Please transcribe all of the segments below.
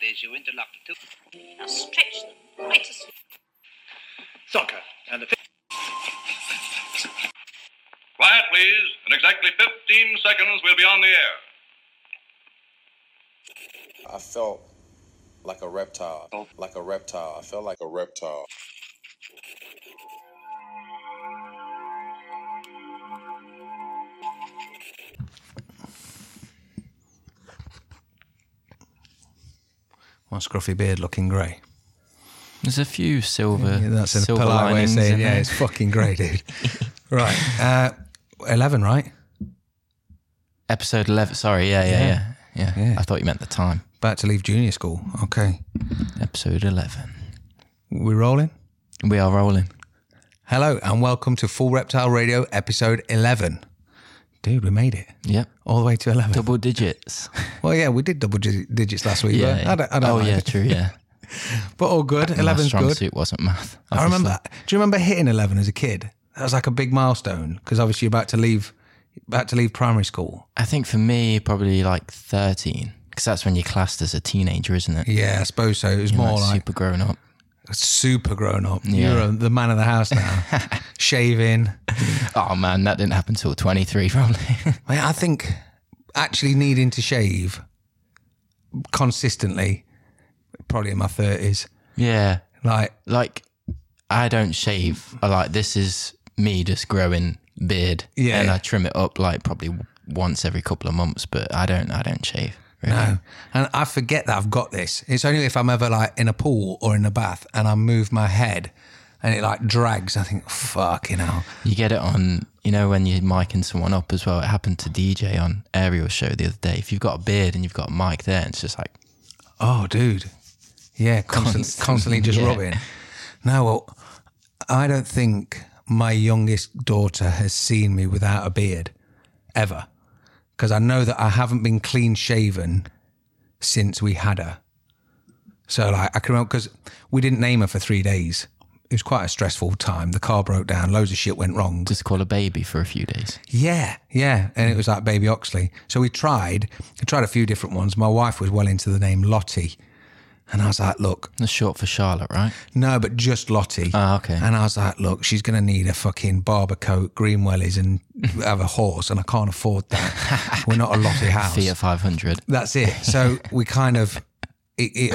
is you interlock the two. Now stretch them quite as... Soccer. And the... Quiet, please. In exactly 15 seconds, we'll be on the air. I felt like a reptile. I felt like a reptile. My scruffy beard looking grey. There's a few silver. Yeah, that's a silver polite way of linings saying, in yeah, there. it's fucking grey, dude. Right. 11, right? Episode 11. Sorry, yeah. I thought you meant the time. About to leave junior school. Okay. Episode 11. We rolling? We are rolling. Hello and welcome to Full Reptile Radio, episode 11. Dude, we made it. Yep. All the way to 11. Double digits. Well, yeah, we did double digits last week. Yeah. But I don't mind. Yeah, true, yeah. But all good. 11's My strong good. suit wasn't math. I remember. Do you remember hitting 11 as a kid? That was like a big milestone because obviously you're about to leave primary school. I think for me, probably like 13, because that's when you're classed as a teenager, isn't it? Yeah, I suppose so. It was You're more like super grown up. super grown up. Yeah. You're the man of the house now. Shaving. Oh man, that didn't happen till 23 probably. Mate, I think actually needing to shave consistently, probably in my 30s. Yeah. Like I don't shave. This is me just growing beard. Yeah. And I trim it up like probably once every couple of months, but I don't shave. Really. No. And I forget that I've got this. It's only if I'm ever like in a pool or in a bath and I move my head and it like drags, I think, fucking hell. You get it on, when you're micing someone up as well. It happened to DJ on Ariel's show the other day. If you've got a beard and you've got a mic there, it's just like... Oh, dude. Yeah, constantly just rubbing. No, well, I don't think my youngest daughter has seen me without a beard, ever. Because I know that I haven't been clean shaven since we had her. So I can remember, because we didn't name her for 3 days. It was quite a stressful time. The car broke down, loads of shit went wrong. Just call a baby for a few days. Yeah. And it was like Baby Oxley. So we tried a few different ones. My wife was well into the name Lottie. And I was like, look. That's short for Charlotte, right? No, but just Lottie. Oh, okay. And I was like, look, she's going to need a fucking barber coat, green wellies, and have a horse, and I can't afford that. We're not a Lottie house. Fiat 500. That's it. So we kind of, it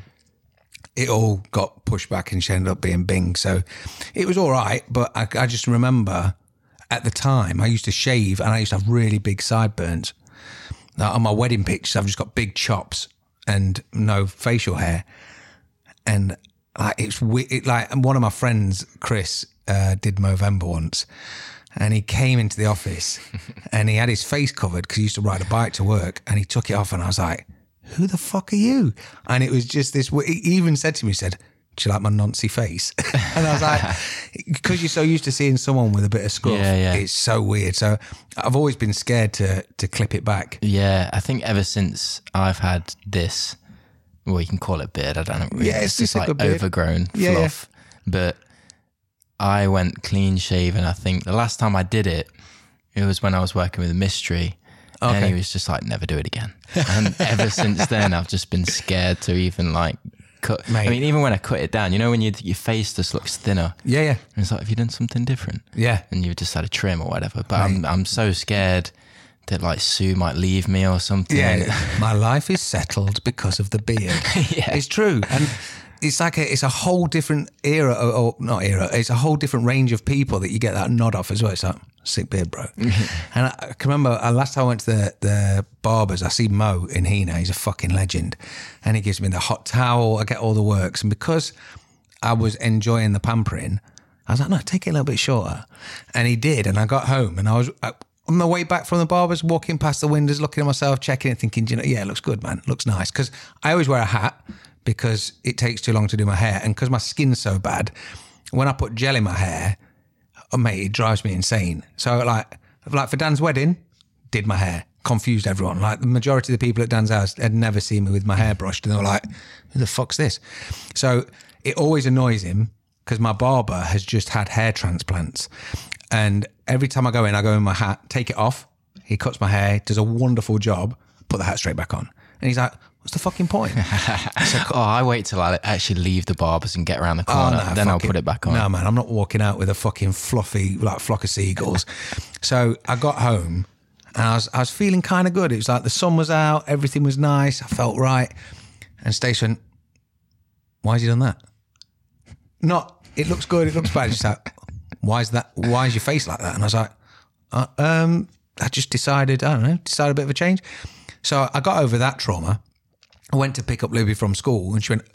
all got pushed back and she ended up being Bing. So it was all right, but I just remember at the time I used to shave and I used to have really big sideburns. Now, on my wedding pictures, I've just got big chops and no facial hair. And it's weird. Like one of my friends, Chris, did Movember once, and he came into the office and he had his face covered because he used to ride a bike to work, and he took it off and I was like, who the fuck are you? And it was just this, he even said to me, do you like my Nancy face? And I was like, because you're so used to seeing someone with a bit of scruff, it's so weird. So I've always been scared to clip it back. Yeah, I think ever since I've had this, well, you can call it beard, I don't know. Really. Yeah, it's just like overgrown fluff. Yeah. But I went clean shaven. I think the last time I did it, it was when I was working with a Mystery. Okay. And he was just like, never do it again. And ever since then, I've just been scared to even like cut. Mate. I mean, even when I cut it down, when your face just looks thinner. Yeah. And it's like, have you done something different? Yeah. And you've just had a trim or whatever. But I'm so scared that like Sue might leave me or something. Yeah. My life is settled because of the beard. Yeah. It's true. And it's like it's a whole different era, or not era, it's a whole different range of people that you get that nod off as well. It's like, sick beard, bro. And I can remember last time I went to the barbers, I see Mo in Hina, he's a fucking legend. And he gives me the hot towel, I get all the works. And because I was enjoying the pampering, I was like, no, take it a little bit shorter. And he did. And I got home and I was on my way back from the barbers, walking past the windows, looking at myself, checking it, thinking, yeah, it looks good, man. It looks nice. Because I always wear a hat because it takes too long to do my hair. And because my skin's so bad, when I put gel in my hair, oh, mate, it drives me insane. So like for Dan's wedding, did my hair, confused everyone. Like the majority of the people at Dan's house had never seen me with my hair brushed, and they were like, who the fuck's this? So it always annoys him because my barber has just had hair transplants. And every time I go in my hat, take it off. He cuts my hair, does a wonderful job, put the hat straight back on. And he's like, What's the fucking point? I wait till I actually leave the barbers and get around the corner. Then I'll put it back on. No, man, I'm not walking out with a fucking fluffy, like, flock of seagulls. So I got home and I was feeling kind of good. It was like the sun was out, everything was nice, I felt right. And Stacey went, why has he done that? Not, it looks good, it looks bad. She's like, why is your face like that? And I was like, I just decided, I don't know, a bit of a change. So I got over that trauma. I went to pick up Libby from school and she went,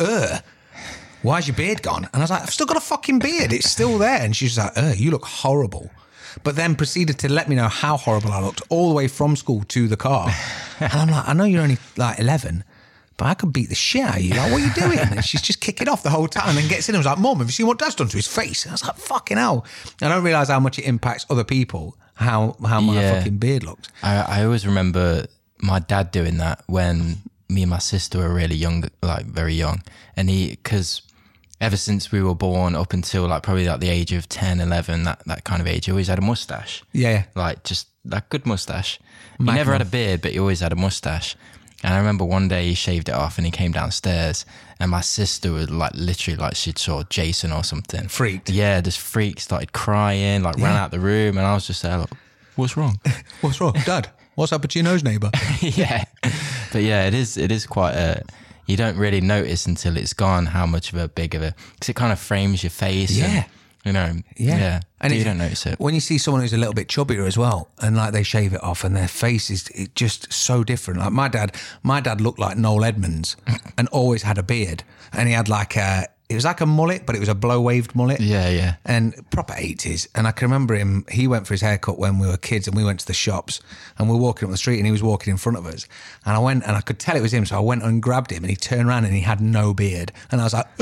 why's your beard gone? And I was like, I've still got a fucking beard. It's still there. And she was like, you look horrible. But then proceeded to let me know how horrible I looked all the way from school to the car. And I'm like, I know you're only like 11, but I could beat the shit out of you. Like, what are you doing? And she's just kicking off the whole time and then gets in and was like, Mum, have you seen what Dad's done to his face? And I was like, fucking hell. I don't realise how much it impacts other people, how my fucking beard looks. I always remember my dad doing that when me and my sister were really young, like very young. And because ever since we were born up until like probably like the age of 10, 11, that kind of age, he always had a mustache. Yeah. Like just that good mustache. He never had a beard, but he always had a mustache. And I remember one day he shaved it off and he came downstairs and my sister was like literally like she'd saw Jason or something. Freaked. Yeah, just freaked, started crying, like ran out the room and I was just there like, what's wrong? What's wrong? Dad, what's up with your nose, neighbour? Yeah. But yeah, it is quite you don't really notice until it's gone how much of a big of a, because it kind of frames your face. Yeah. And, you know, yeah. And you don't notice it. When you see someone who's a little bit chubbier as well, and like they shave it off and their face is just so different. Like my dad looked like Noel Edmonds and always had a beard. And he had like it was like a mullet, but it was a blow-waved mullet. Yeah, yeah. And proper 80s. And I can remember him, he went for his haircut when we were kids and we went to the shops and we were walking up the street and he was walking in front of us. And I went and I could tell it was him. So I went and grabbed him and he turned around and he had no beard. And I was like,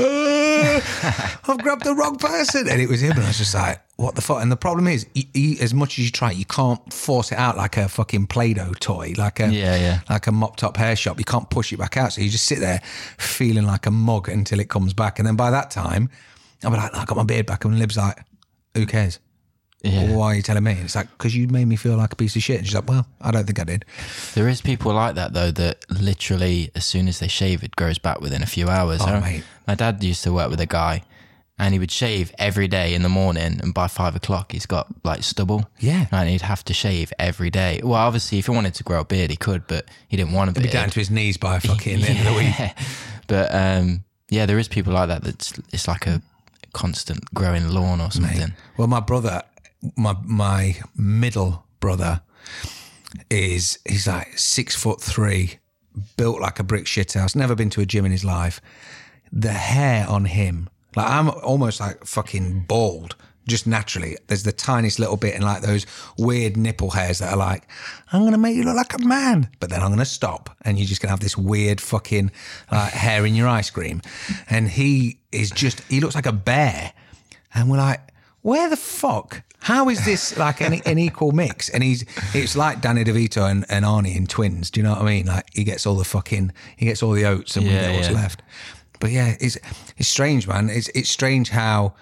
I've grabbed the wrong person. And it was him. And I was just like, what the fuck? And the problem is, as much as you try, you can't force it out like a fucking Play-Doh toy, like a mop-top hair shop. You can't push it back out. So you just sit there feeling like a mug until it comes back. And then by that time, I'll be like, I got my beard back. And Lib's like, who cares? Yeah. Well, why are you telling me? And it's like, because you made me feel like a piece of shit. And she's like, well, I don't think I did. There is people like that, though, that literally, as soon as they shave, it grows back within a few hours. Oh, mate. My dad used to work with a guy, and he would shave every day in the morning, and by 5 o'clock, he's got, like, stubble. Yeah. And he'd have to shave every day. Well, obviously, if he wanted to grow a beard, he could, but he didn't want a beard. He'd be down to his knees by fucking the end of the week. But, yeah, there is people like that it's like a constant growing lawn or something. Mate. Well, my brother, my middle brother he's like 6'3", built like a brick shithouse, never been to a gym in his life. The hair on him, like I'm almost like fucking bald, just naturally. There's the tiniest little bit and like those weird nipple hairs that are like, I'm going to make you look like a man, but then I'm going to stop and you're just going to have this weird fucking hair in your ice cream. And he looks like a bear. And we're like, where the fuck? How is this like an equal mix? And it's like Danny DeVito and Arnie in Twins. Do you know what I mean? Like he gets all the oats and we get what's left. But yeah, it's strange, man. It's strange how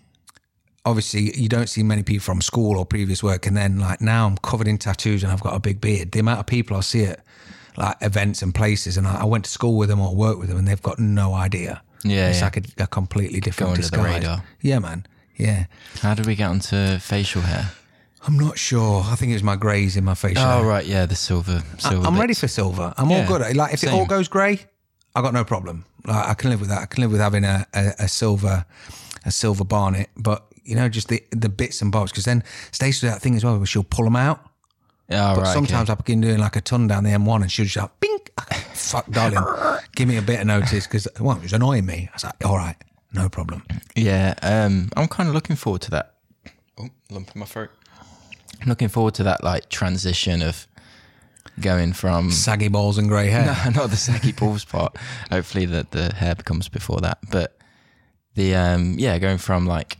obviously you don't see many people from school or previous work, and then like now I'm covered in tattoos and I've got a big beard. The amount of people I see at like events and places, and I went to school with them or work with them, and they've got no idea. Yeah, it's like a completely different disguise. Go under the radar. Yeah, man. Yeah. How did we get onto facial hair? I'm not sure. I think it was my greys in my facial hair. Oh, right. Yeah, the silver I'm bits. ready for silver. I'm all good. Like if it all goes grey, I got no problem. Like I can live with that. I can live with having a silver barnet, but you know, just the bits and bobs. Because then Stacey does that thing as well where she'll pull them out. Oh, but right, sometimes I begin doing like a ton down the M1 and she'll just like, bink. Fuck, darling, give me a bit of notice because it was annoying me. I was like, all right, no problem. Yeah, I'm kind of looking forward to that. Oh, lump in my throat. I'm looking forward to that like transition of going from saggy balls and grey hair. No, not the saggy balls part. Hopefully that the hair becomes before that. But the going from like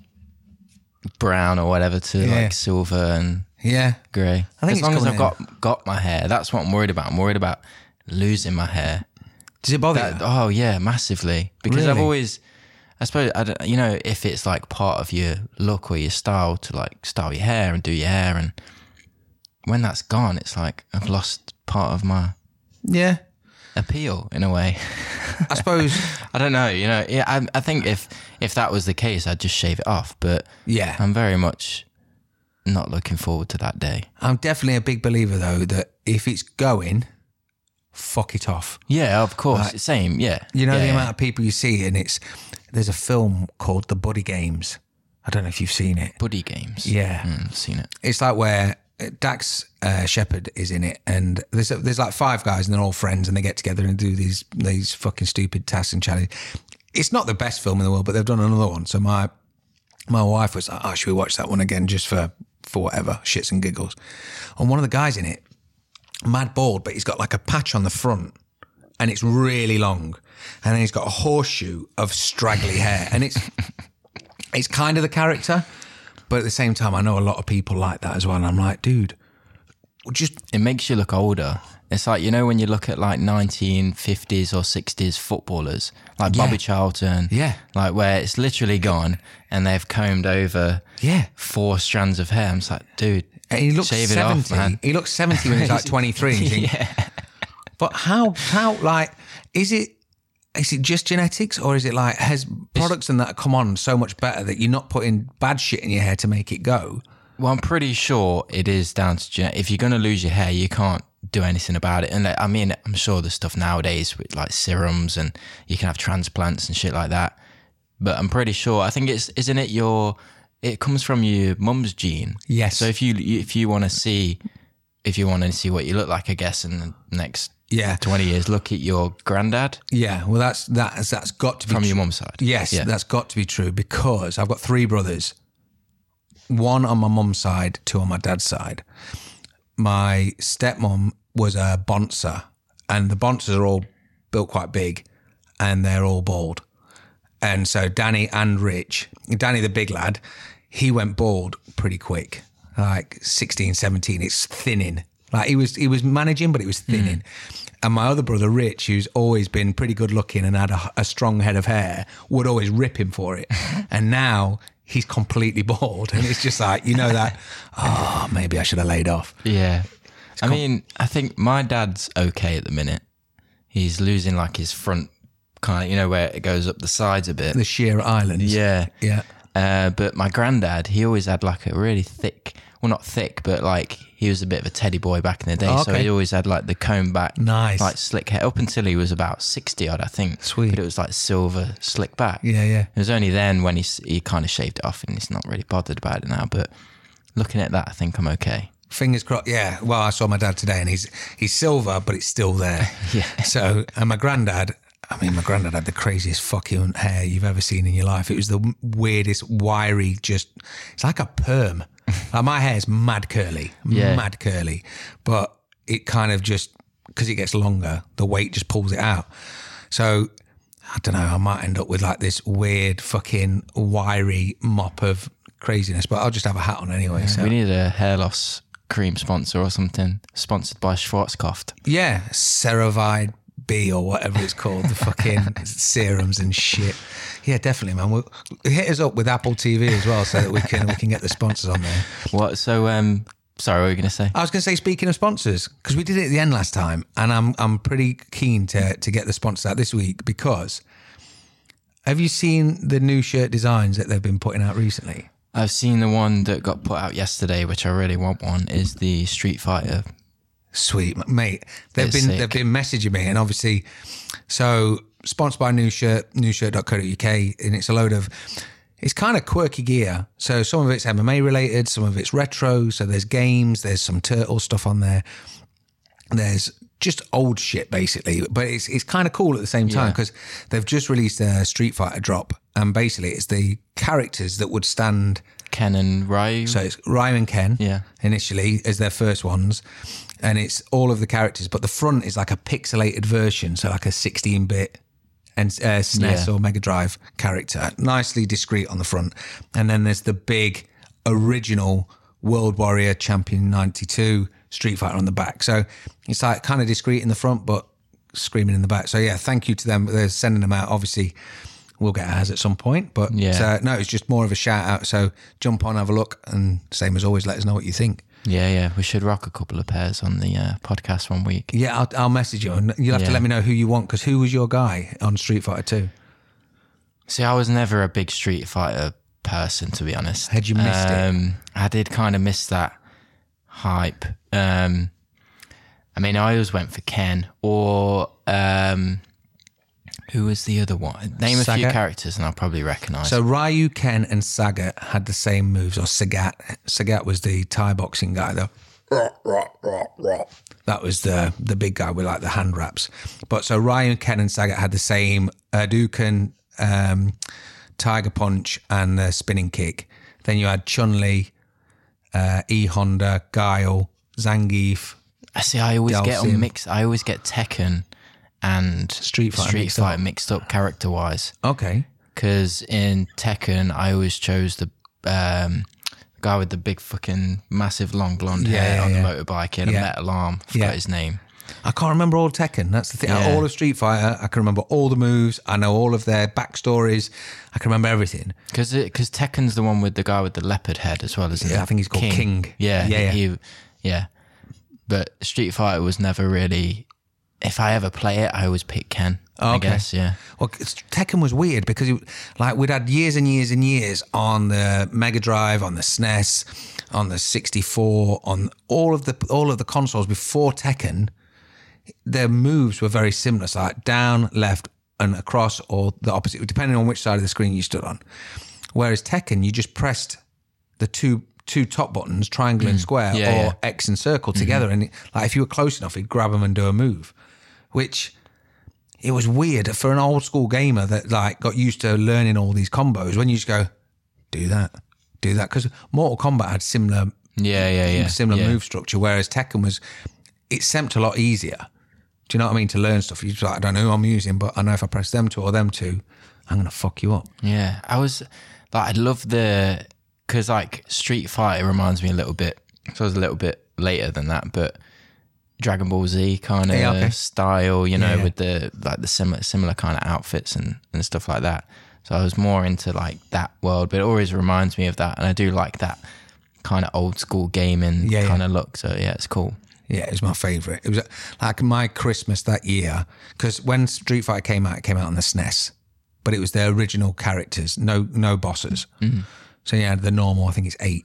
brown or whatever to like silver and grey. I think as long as I've got my hair, that's what I'm worried about. I'm worried about losing my hair. Does it bother you? Oh yeah, massively. Because really? I've always, I suppose, if it's like part of your look or your style to like style your hair and do your hair, and when that's gone, it's like I've lost part of my... Yeah. appeal in a way. I suppose. I don't know. Yeah, I think if that was the case, I'd just shave it off. But Yeah. I'm very much not looking forward to that day. I'm definitely a big believer, though, that if it's going, fuck it off. Yeah, of course. Like, Same, yeah. You know yeah, the yeah. amount of people you see, and there's a film called The Buddy Games. I don't know if you've seen it. Buddy games. Yeah. I've seen it. It's like where Dax Shepard is in it, and there's like 5 guys, and they're all friends, and they get together and do these fucking stupid tasks and challenges. It's not the best film in the world, but they've done another one. So my wife was like, "Oh, should we watch that one again just for whatever shits and giggles?" And one of the guys in it, mad bald, but he's got like a patch on the front, and it's really long, and then he's got a horseshoe of straggly hair, and it's kind of the character. But at the same time, I know a lot of people like that as well. And I'm like, dude, it makes you look older. It's like, when you look at like 1950s or 60s footballers, like Bobby Charlton, like where it's literally gone and they've combed over 4 strands of hair. I'm just like, dude, and he looks shave 70. it off, man. He looks 70 when he's like 23. And you think, but how like, is it just genetics, or is it like, has products and that come on so much better that you're not putting bad shit in your hair to make it go? Well, I'm pretty sure it is down to genetics. If you're going to lose your hair, you can't do anything about it. And I mean, I'm sure there's stuff nowadays with like serums and you can have transplants and shit like that. But I'm pretty sure, I think isn't it it comes from your mum's gene. Yes. So if you want to see what you look like, I guess, in the next 20 years, look at your granddad. Yeah, well, that's got to be from your mum's side. Yes, that's got to be true, because I've got 3 brothers, 1 on my mum's side, 2 on my dad's side. My stepmom was a bonser, and the bonsers are all built quite big, and they're all bald. And so Danny and Rich, Danny the big lad, he went bald pretty quick, like 16, 17. It's thinning. Like he was managing, but it was thinning. And my other brother, Rich, who's always been pretty good looking and had a strong head of hair, would always rip him for it. And now he's completely bald. And it's just like, that, maybe I should have laid off. Yeah. I mean, I think my dad's okay at the minute. He's losing like his front kind of, where it goes up the sides a bit. The sheer islands. Yeah. Yeah. But my granddad, he always had like a really thick, well, not thick, but like he was a bit of a teddy boy back in the day. Oh, okay. So he always had like the comb back, nice, like slick hair up until he was about 60 odd, I think. Sweet. But it was like silver slick back. Yeah, yeah. It was only then when he kind of shaved it off and he's not really bothered about it now. But looking at that, I think I'm okay. Fingers crossed. Yeah. Well, I saw my dad today, and he's silver, but it's still there. Yeah. So, and my granddad had the craziest fucking hair you've ever seen in your life. It was the weirdest, wiry, it's like a perm. Like my hair's mad curly, mad curly, but it kind of just, because it gets longer, the weight just pulls it out. So, I don't know, I might end up with like this weird fucking wiry mop of craziness, but I'll just have a hat on anyway. Yeah, so we need a hair loss cream sponsor or something, sponsored by Schwarzkopf. Yeah, Ceravide B or whatever it's called, the fucking serums and shit. Yeah, definitely, man. We'll hit us up with Apple TV as well, so that we can get the sponsors on there. What? So, sorry, what were you going to say? I was going to say, speaking of sponsors, because we did it at the end last time, and I'm pretty keen to get the sponsors out this week, because have you seen the new shirt designs that they've been putting out recently? I've seen the one that got put out yesterday, which I really want one, is the Street Fighter. Sweet, mate. They've been messaging me, and obviously, so sponsored by New Shirt, newshirt.co.uk, and it's a load of, it's kind of quirky gear. So some of it's MMA related, some of it's retro. So there's games, there's some turtle stuff on there. There's just old shit basically, but it's kind of cool at the same time, because they've just released a Street Fighter drop, and basically it's the characters that would stand Ken and Ryu. So it's Ryu and Ken initially as their first ones, and it's all of the characters, but the front is like a pixelated version, so like a 16-bit and SNES or Mega Drive character, nicely discreet on the front, and then there's the big original World Warrior Champion 92 Street Fighter on the back. So it's like kind of discreet in the front, but screaming in the back. So yeah, thank you to them. They're sending them out. Obviously, we'll get ours at some point, but no, it's just more of a shout out. So jump on, have a look, and same as always, let us know what you think. Yeah. We should rock a couple of pairs on the podcast one week. Yeah, I'll message you, and you'll have to let me know who you want, because who was your guy on Street Fighter 2? See, I was never a big Street Fighter person, to be honest. Had you missed it? I did kind of miss that hype. I mean, I always went for Ken, or who was the other one? Name a few characters and I'll probably recognise. So Ryu, Ken and Sagat had the same moves, or Sagat. Sagat was the Thai boxing guy though. That was the big guy with like the hand wraps. But so Ryu, Ken and Sagat had the same Hadouken, Tiger Punch and the spinning kick. Then you had Chun-Li, E-Honda, Guile, Zangief. I always Dalsim. get on mix. I always get Tekken and Street Fighter mixed up character wise. Okay. Because in Tekken, I always chose the guy with the big fucking massive long blonde hair on the motorbike. He had a metal arm. I forgot his name. I can't remember all Tekken. That's the thing. Yeah. All of Street Fighter, I can remember all the moves. I know all of their backstories. I can remember everything. Because Tekken's the one with the guy with the leopard head as well, isn't it? Yeah, I think he's called King. Yeah. But Street Fighter was never really... If I ever play it, I always pick Ken, I guess, yeah. Well, Tekken was weird because we'd had years and years and years on the Mega Drive, on the SNES, on the 64, on all of the consoles before Tekken. Their moves were very similar, so like down, left, and across, or the opposite, depending on which side of the screen you stood on. Whereas Tekken, you just pressed the two top buttons, triangle and square, or X and circle together, and like if you were close enough, he'd grab them and do a move. Which, it was weird for an old school gamer that like got used to learning all these combos. When you just go, do that, because Mortal Kombat had similar move structure, whereas Tekken it seemed a lot easier. Do you know what I mean? To learn stuff, you just like, I don't know who I'm using, but I know if I press them two or them two, I'm gonna fuck you up. Yeah, I was like, I love because like Street Fighter reminds me a little bit. So I was a little bit later than that, but Dragon Ball Z kind of style, with the similar kind of outfits and stuff like that. So I was more into like that world, but it always reminds me of that, and I do like that kind of old school gaming kind of look. So yeah, it's cool. Yeah, it was my favourite. It was like my Christmas that year, because when Street Fighter came out, it came out on the SNES, but it was their original characters, no bosses. Mm-hmm. So yeah, the normal, I think it's 8.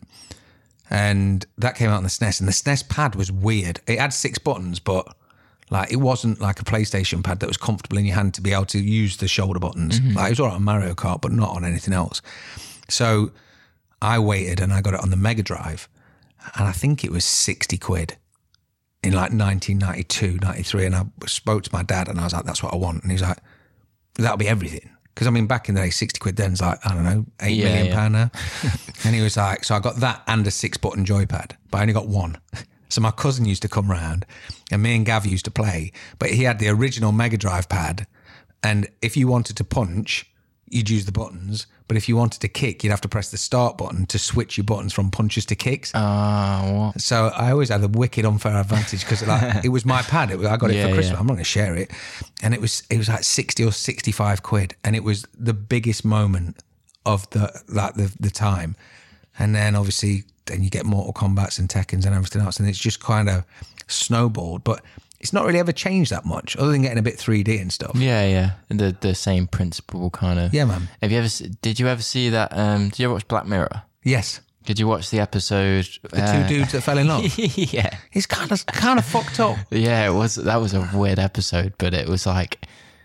And that came out on the SNES, and the SNES pad was weird. It had 6 buttons, but like it wasn't like a PlayStation pad that was comfortable in your hand to be able to use the shoulder buttons. Mm-hmm. Like it was all right on Mario Kart, but not on anything else. So I waited and I got it on the Mega Drive, and I think it was 60 quid in like 1992, 93. And I spoke to my dad and I was like, that's what I want. And he's like, that'll be everything. Because I mean, back in the day, 60 quid then's like, I don't know, £8 million now. And he was like, so I got that and a 6-button joypad, but I only got one. So my cousin used to come round and me and Gav used to play, but he had the original Mega Drive pad. And if you wanted to punch, you'd use the buttons. But if you wanted to kick, you'd have to press the start button to switch your buttons from punches to kicks. What? So I always had a wicked unfair advantage because like, it was my pad. I got it for Christmas. I'm not going to share it. And it was like 60 or 65 quid. And it was the biggest moment of the time. And then obviously then you get Mortal Kombats and Tekkens and everything else. And it's just kind of snowballed. But it's not really ever changed that much, other than getting a bit 3D and stuff. Yeah. The same principle kind of. Yeah, man. Did you ever see that? Did you ever watch Black Mirror? Yes. Did you watch the episode? The 2 dudes that fell in love. Yeah. It's kind of fucked up. Yeah, it was. That was a weird episode, but it was like,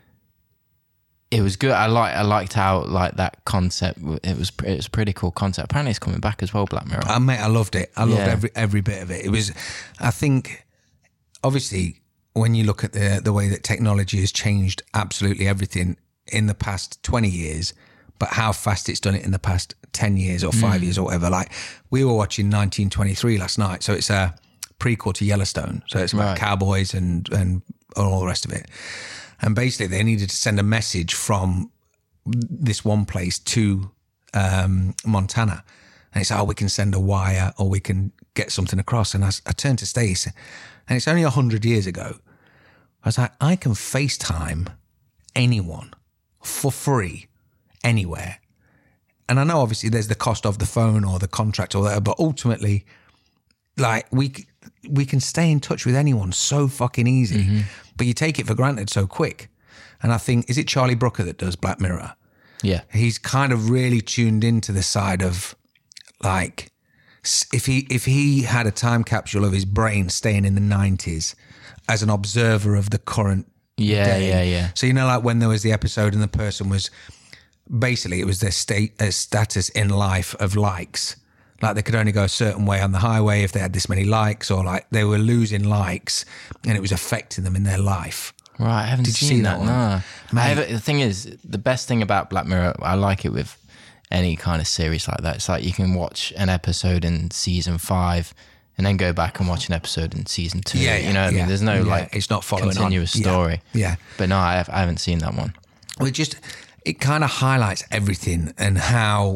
it was good. I liked how like that concept. It was a pretty cool concept. Apparently, it's coming back as well. Black Mirror. Mate, I loved it. I loved every bit of it. It was. I think, obviously, when you look at the way that technology has changed absolutely everything in the past 20 years, but how fast it's done it in the past 10 years or 5 years or whatever. Like we were watching 1923 last night. So it's a prequel to Yellowstone. So it's about cowboys and all the rest of it. And basically they needed to send a message from this one place to Montana. And it's, we can send a wire or we can get something across. And I turned to Stace, and it's only 100 years ago. I was like, I can FaceTime anyone for free anywhere. And I know obviously there's the cost of the phone or the contract or whatever, but ultimately like we can stay in touch with anyone so fucking easy, but you take it for granted so quick. And I think, is it Charlie Brooker that does Black Mirror? Yeah. He's kind of really tuned into the side of like, if he had a time capsule of his brain staying in the 90s as an observer of the current day. Yeah. So, you know, like when there was the episode and the person was, basically it was their status in life of likes. Like they could only go a certain way on the highway if they had this many likes, or like they were losing likes and it was affecting them in their life. Right, I haven't Did you seen see that. that one? No. The thing is, the best thing about Black Mirror, I like it with any kind of series like that. It's like you can watch an episode in season 5 and then go back and watch an episode in season 2. Yeah, you know what I mean? There's no like it's not following continuous on. story. Yeah. But no, I haven't seen that one. Well, it kind of highlights everything and how,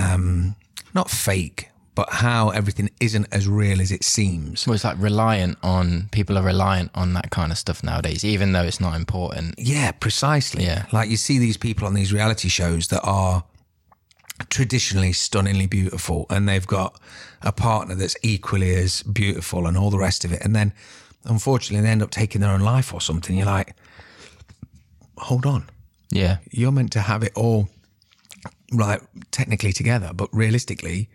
not fake, but how everything isn't as real as it seems. Well, it's like people are reliant on that kind of stuff nowadays, even though it's not important. Yeah, precisely. Yeah. Like you see these people on these reality shows that are traditionally stunningly beautiful and they've got a partner that's equally as beautiful and all the rest of it. And then unfortunately they end up taking their own life or something. You're like, hold on. Yeah. You're meant to have it all right, technically together, but realistically,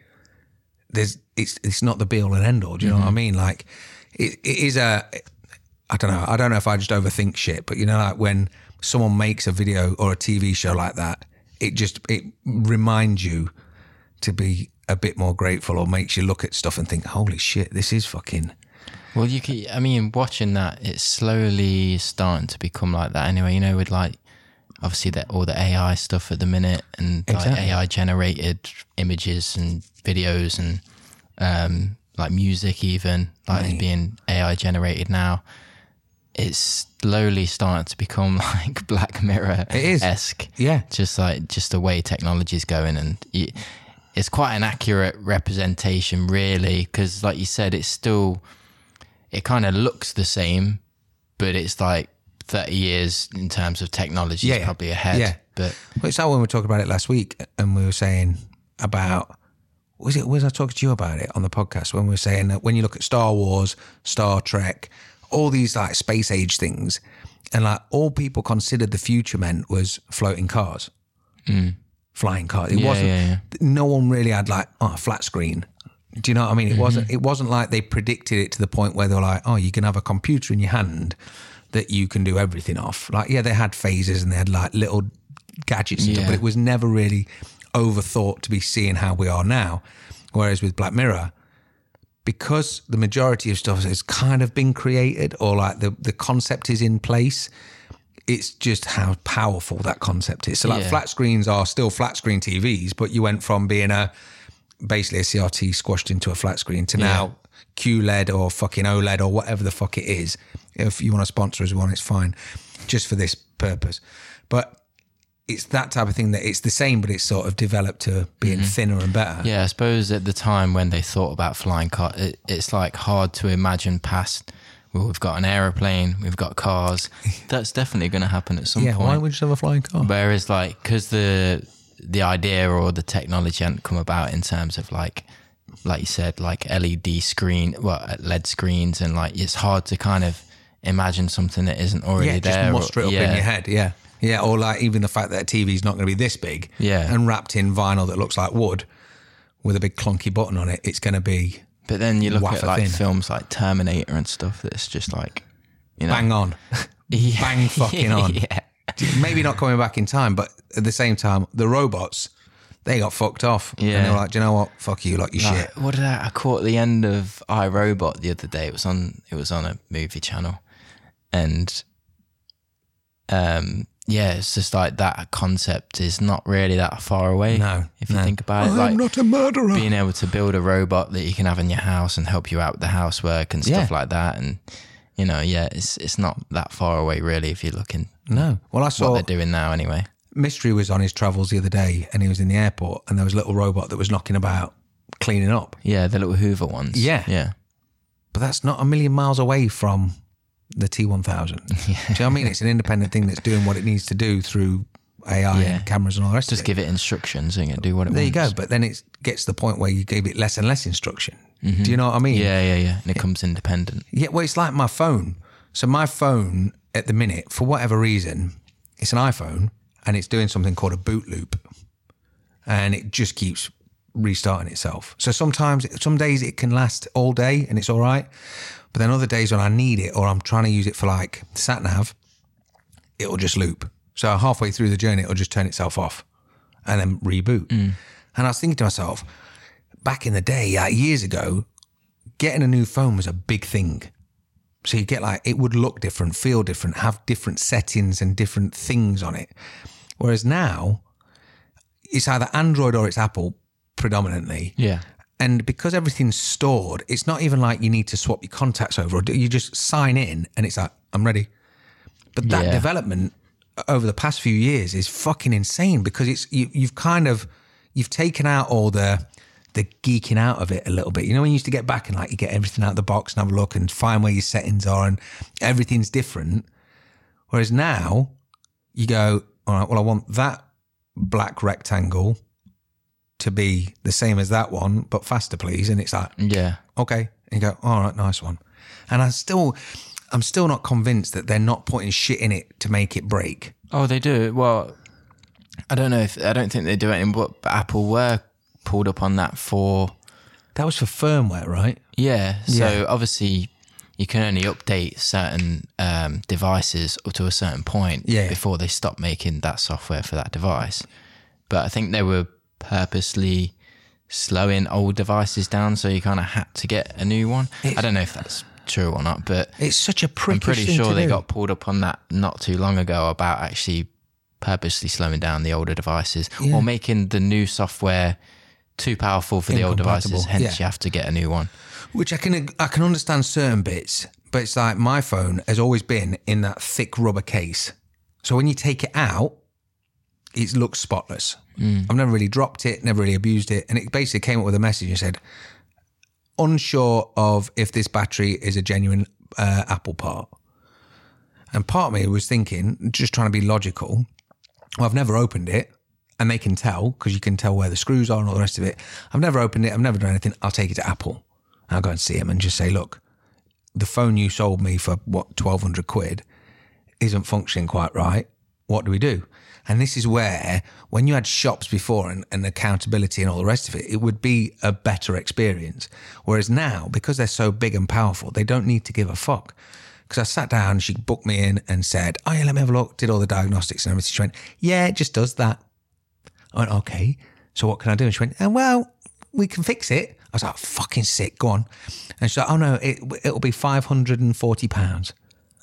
it's not the be all and end all. Do you know what I mean? Like it is I don't know if I just overthink shit, but you know, like when someone makes a video or a TV show like that, it reminds you to be a bit more grateful, or makes you look at stuff and think, holy shit, this is fucking. Well, watching that, it's slowly starting to become like that anyway, you know, with like, obviously all the AI stuff at the minute, and Exactly. like AI generated images and videos and like music even, like it's being AI generated now. It's slowly starting to become like Black Mirror-esque. Yeah. Just the way technology's going, and it's quite an accurate representation really, because like you said, it kind of looks the same, but it's like 30 years in terms of technology is probably ahead. Yeah. But Well, it's like when we were talking about it last week and we were saying about, was I talking to you about it on the podcast when we were saying that when you look at Star Wars, Star Trek, all these like space age things, and like all people considered the future meant was floating cars, flying cars. It wasn't, no one really had like a flat screen. Do you know what I mean? It wasn't like they predicted it to the point where they were like, oh, you can have a computer in your hand that you can do everything off. Like, yeah, they had phasers and they had like little gadgets and stuff, but it was never really overthought to be seeing how we are now. Whereas with Black Mirror, because the majority of stuff has kind of been created, or like the concept is in place, it's just how powerful that concept is. So like flat screens are still flat screen TVs, but you went from being basically a CRT squashed into a flat screen to now QLED or fucking OLED or whatever the fuck it is. If you want to sponsor us one, it's fine, just for this purpose. But it's that type of thing that it's the same, but it's sort of developed to being thinner and better. yeah, I suppose at the time when they thought about flying car, it's like hard to imagine past. Well, we've got an aeroplane, we've got cars. That's definitely going to happen at some point. Why would you just have a flying car? Whereas, like, because the idea or the technology hadn't come about in terms of like you said, like LED LED screens, and like it's hard to kind of imagine something that isn't already there. Just muster it up in your head. Yeah, or like even the fact that a TV is not going to be this big, and wrapped in vinyl that looks like wood with a big clunky button on it. It's going to be. But then you look at like thin. films like Terminator and stuff that's just like, you know, Bang on, bang fucking on. Yeah. Maybe not coming back in time, but at the same time, the robots, they got fucked off. Yeah. And they were like, do you know what? Fuck you, like your shit. What did I caught the end of iRobot the other day. It was on a movie channel, and it's just like that concept is not really that far away. No, if you think about it, I'm not a murderer. Being able to build a robot that you can have in your house and help you out with the housework and stuff like that, and you know, it's not that far away really if you're looking. No, well, I saw what they're doing now anyway. Mystery was on his travels the other day, and he was in the airport, and there was a little robot that was knocking about, cleaning up. Yeah, the little Hoover ones. Yeah. But that's not a million miles away from the T1000. Do you know what I mean? It's an independent thing that's doing what it needs to do through AI and cameras and all the rest Just of it. give it instructions and it do what it There wants. you go. But then it gets to the point where you give it less and less instruction. Do you know what I mean? Yeah. And it comes independent. Yeah, well, it's like my phone. So my phone at the minute, for whatever reason, it's an iPhone and it's doing something called a boot loop. And it just keeps restarting itself. So some days it can last all day and it's all right. But then other days when I need it or I'm trying to use it for like sat nav, it'll just loop. So halfway through the journey, it'll just turn itself off and then reboot. And I was thinking to myself, back in the day, like years ago, getting a new phone was a big thing. So you get like, it would look different, feel different, have different settings and different things on it. Whereas now, it's either Android or it's Apple predominantly. Yeah. And because everything's stored, it's not even like you need to swap your contacts over. Or you just sign in and it's like, I'm ready. But that development over the past few years is fucking insane because you've taken out all the geeking out of it a little bit. You know, when you used to get back and like you get everything out of the box and have a look and find where your settings are and everything's different. Whereas now you go, all right, well, I want that black rectangle to be the same as that one, but faster, please. And it's like, yeah, okay. And you go, all right, nice one. And I'm still not convinced that they're not putting shit in it to make it break. Oh, they do. Well, I don't think they do it, but Apple were pulled up on that for... That was for firmware, right? Yeah. So obviously you can only update certain devices up to a certain point before they stop making that software for that device. But I think they were purposely slowing old devices down, so you kind of had to get a new one. I don't know if that's true or not, but it's such a prickish I'm pretty thing sure to they do. got pulled up on that not too long ago about actually purposely slowing down the older devices or making the new software too powerful for the old devices. Hence, you have to get a new one. Which I can understand certain bits, but it's like my phone has always been in that thick rubber case. So when you take it out, it looks spotless. I've never really dropped it, never really abused it. And it basically came up with a message and said, unsure of if this battery is a genuine Apple part. And part of me was thinking, just trying to be logical, well, I've never opened it. And they can tell, because you can tell where the screws are and all the rest of it. I've never opened it. I've never done anything. I'll take it to Apple. And I'll go and see them and just say, look, the phone you sold me for, 1,200 quid isn't functioning quite right. What do we do? And this is where, when you had shops before and accountability and all the rest of it, it would be a better experience. Whereas now, because they're so big and powerful, they don't need to give a fuck. Because I sat down, she booked me in and said, oh yeah, let me have a look, did all the diagnostics and everything. She went, yeah, it just does that. I went, okay, so what can I do? And she went, well, we can fix it. I was like, fucking sick, go on. And she's like, oh no, it'll be £540. And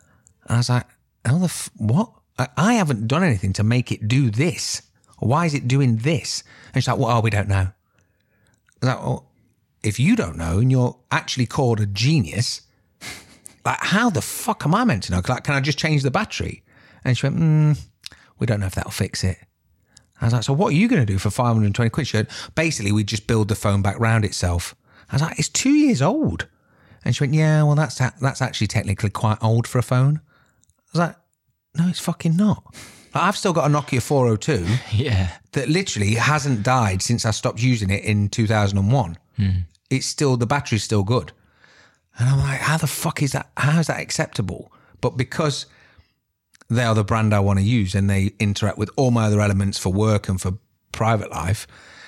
I was like, what? I haven't done anything to make it do this. Why is it doing this? And she's like, well, we don't know. I was like, well, if you don't know and you're actually called a genius, like how the fuck am I meant to know? Like, can I just change the battery? And she went, we don't know if that'll fix it. I was like, so what are you going to do for 520 quid? She said, basically, we just build the phone back round itself. I was like, it's 2 years old. And she went, yeah, well, that's actually technically quite old for a phone. I was like, no, it's fucking not. Like, I've still got a Nokia 402 that literally hasn't died since I stopped using it in 2001. It's still, the battery's still good. And I'm like, how the fuck is that? How is that acceptable? But because they are the brand I want to use and they interact with all my other elements for work and for private life,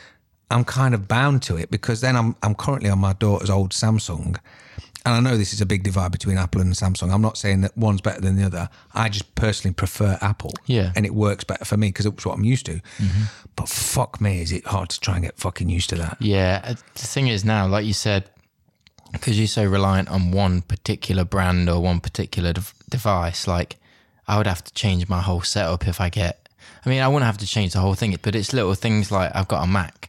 I'm kind of bound to it because then I'm currently on my daughter's old Samsung. And I know this is a big divide between Apple and Samsung. I'm not saying that one's better than the other. I just personally prefer Apple. Yeah. And it works better for me because it's what I'm used to. Mm-hmm. But fuck me, is it hard to try and get fucking used to that. Yeah. The thing is now, like you said, because you're so reliant on one particular brand or one particular device, like I would have to change my whole setup if I get... I mean, I wouldn't have to change the whole thing, but it's little things like I've got a Mac.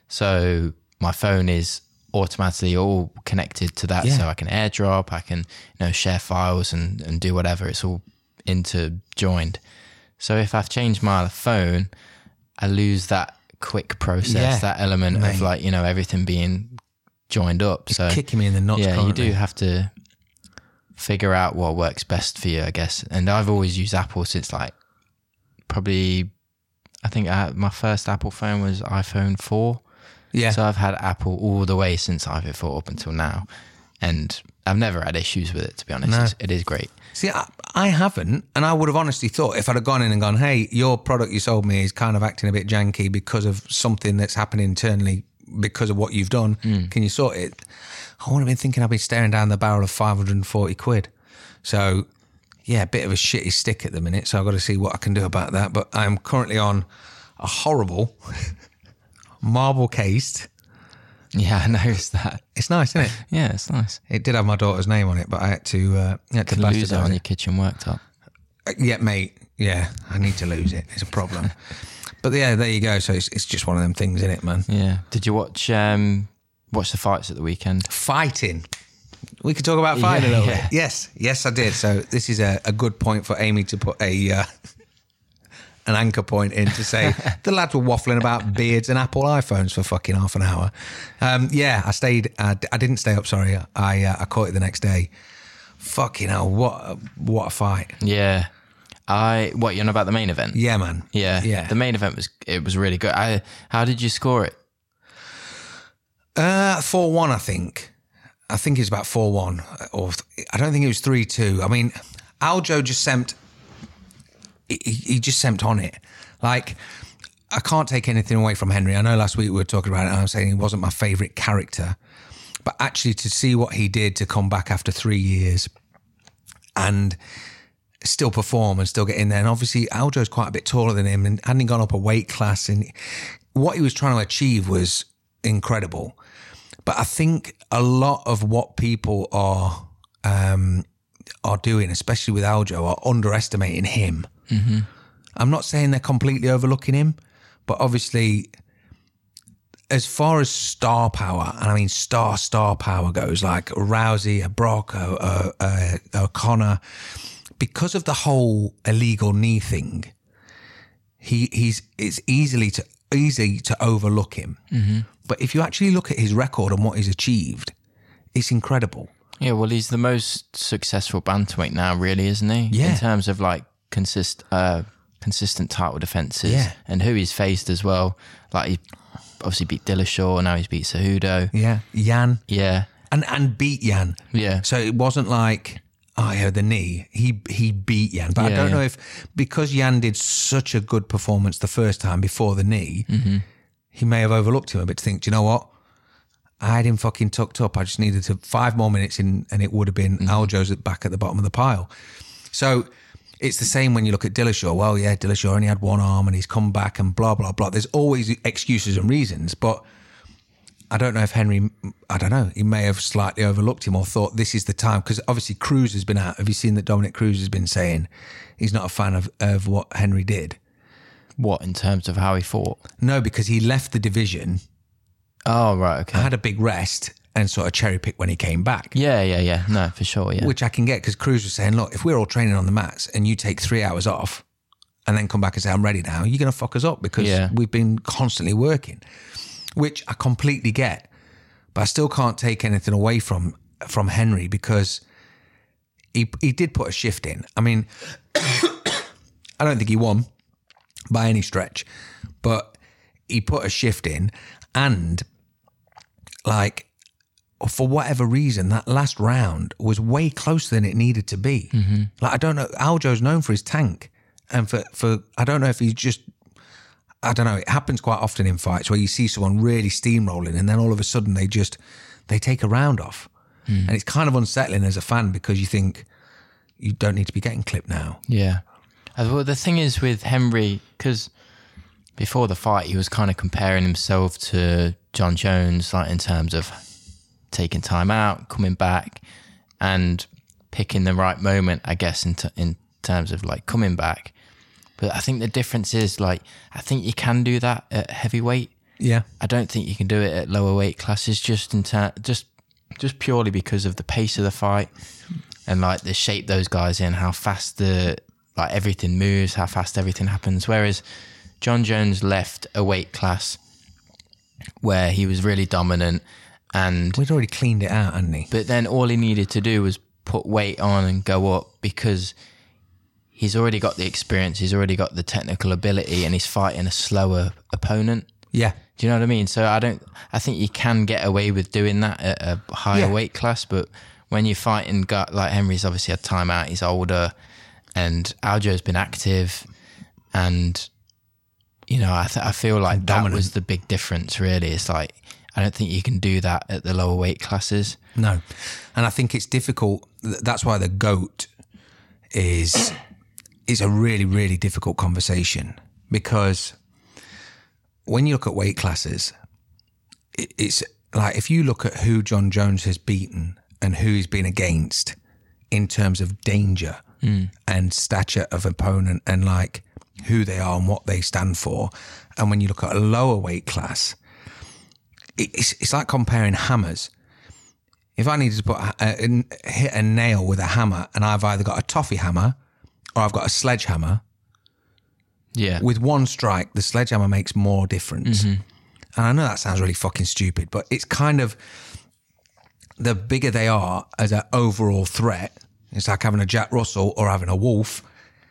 So my phone is automatically all connected to that. So I can AirDrop, I can share files and do whatever. It's all interjoined. So if I've changed my phone, I lose that quick process, that element of like, everything being joined up. It's so kicking me in the nuts. Yeah, currently. you do have to figure out what works best for you, I guess. And I've always used Apple since like probably, I think my first Apple phone was iPhone 4. Yeah. So I've had Apple all the way since IV4 up until now. And I've never had issues with it, to be honest. No. It is great. See, I haven't, and I would have honestly thought if I'd have gone in and gone, hey, your product you sold me is kind of acting a bit janky because of something that's happened internally because of what you've done. Can you sort it? I wouldn't have been thinking I'd be staring down the barrel of 540 quid. So, yeah, a bit of a shitty stick at the minute, so I've got to see what I can do about that. But I'm currently on a horrible marble cased. Yeah, I noticed that. It's nice, isn't it? Yeah, it's nice. It did have my daughter's name on it, but I had to Lose it bastardize on your kitchen worktop. Yeah, mate. Yeah, I need to lose it. It's a problem. But yeah, there you go. So it's just one of them things, isn't it, man? Yeah. Did you watch the fights at the weekend? Fighting. We could talk about fighting a little Yeah. bit. Yes, I did. So this is a good point for Amy to put an anchor point in to say the lads were waffling about beards and Apple iPhones for fucking half an hour. Yeah, I stayed. I didn't stay up. Sorry, I caught it the next day. Fucking hell! What a fight! Yeah. What, you're on about the main event? Yeah, man. Yeah. The main event was really good. How did you score it? 4-1, I think. I think it's about 4-1, or I don't think it was 3-2. I mean, Aljo just semped. He just semped on it. Like, I can't take anything away from Henry. I know last week we were talking about it and I was saying he wasn't my favourite character. But actually to see what he did to come back after 3 years and still perform and still get in there. And obviously Aljo's quite a bit taller than him and hadn't gone up a weight class. And what he was trying to achieve was incredible. But I think a lot of what people are doing, especially with Aljo, are underestimating him. Mm-hmm. I'm not saying they're completely overlooking him, but obviously, as far as star power, and I mean star power goes, like Rousey, a Brock, O'Connor, because of the whole illegal knee thing, it's easy to overlook him. Mm-hmm. But if you actually look at his record and what he's achieved, it's incredible. Yeah, well, he's the most successful bantamweight now, really, isn't he? Yeah. In terms of like consistent title defences, Yeah. and who he's faced as well. Like, he obviously beat Dillashaw, now he's beat Cejudo. Yeah, Yan. Yeah. And beat Yan. Yeah. So it wasn't like, the knee. He beat Yan. But I don't know if, because Yan did such a good performance the first time before the knee, he may have overlooked him a bit to think, do you know what? I had him fucking tucked up. I just needed 5 more minutes in and it would have been Aljo's back at the bottom of the pile. So it's the same when you look at Dillashaw. Well, yeah, Dillashaw only had one arm and he's come back and blah, blah, blah. There's always excuses and reasons, but I don't know if Henry, he may have slightly overlooked him or thought this is the time, because obviously Cruz has been out. Have you seen that Dominic Cruz has been saying he's not a fan of what Henry did? What, in terms of how he fought? No, because he left the division. Oh, right, okay. Had a big rest and sort of cherry picked when he came back. Yeah. No, for sure, yeah. Which I can get, because Cruz was saying, look, if we're all training on the mats and you take 3 hours off and then come back and say, I'm ready now, you're going to fuck us up because we've been constantly working, which I completely get. But I still can't take anything away from Henry, because he did put a shift in. I mean, I don't think he won by any stretch, but he put a shift in, and like, for whatever reason, that last round was way closer than it needed to be. Mm-hmm. Like, I don't know, Aljo's known for his tank, and for I don't know if he's just, I don't know, it happens quite often in fights where you see someone really steamrolling and then all of a sudden they take a round off. And it's kind of unsettling as a fan, because you think you don't need to be getting clipped now. Yeah. Well, the thing is with Henry, because before the fight, he was kind of comparing himself to John Jones, like in terms of taking time out, coming back, and picking the right moment, I guess, in terms of like coming back. But I think the difference is, like, I think you can do that at heavyweight. Yeah. I don't think you can do it at lower weight classes, just purely because of the pace of the fight and like the shape those guys in, how fast everything moves, how fast everything happens. Whereas John Jones left a weight class where he was really dominant, and we'd already cleaned it out, hadn't he? But then all he needed to do was put weight on and go up, because he's already got the experience, he's already got the technical ability, and he's fighting a slower opponent. Yeah. Do you know what I mean? So I think you can get away with doing that at a higher weight class, but when you're fighting, like Henry's obviously had time out, he's older, and Aljo's been active, and, you know, I feel like that was the big difference, really. It's like, I don't think you can do that at the lower weight classes. No. And I think it's difficult. That's why the GOAT is a really, really difficult conversation, because when you look at weight classes, it's like, if you look at who John Jones has beaten and who he's been against in terms of danger and stature of opponent and like who they are and what they stand for. And when you look at a lower weight class, it's like comparing hammers. If I needed to hit a nail with a hammer, and I've either got a toffee hammer or I've got a sledgehammer, with one strike, the sledgehammer makes more difference. And I know that sounds really fucking stupid, but it's kind of, the bigger they are as an overall threat, it's like having a Jack Russell or having a Wolf.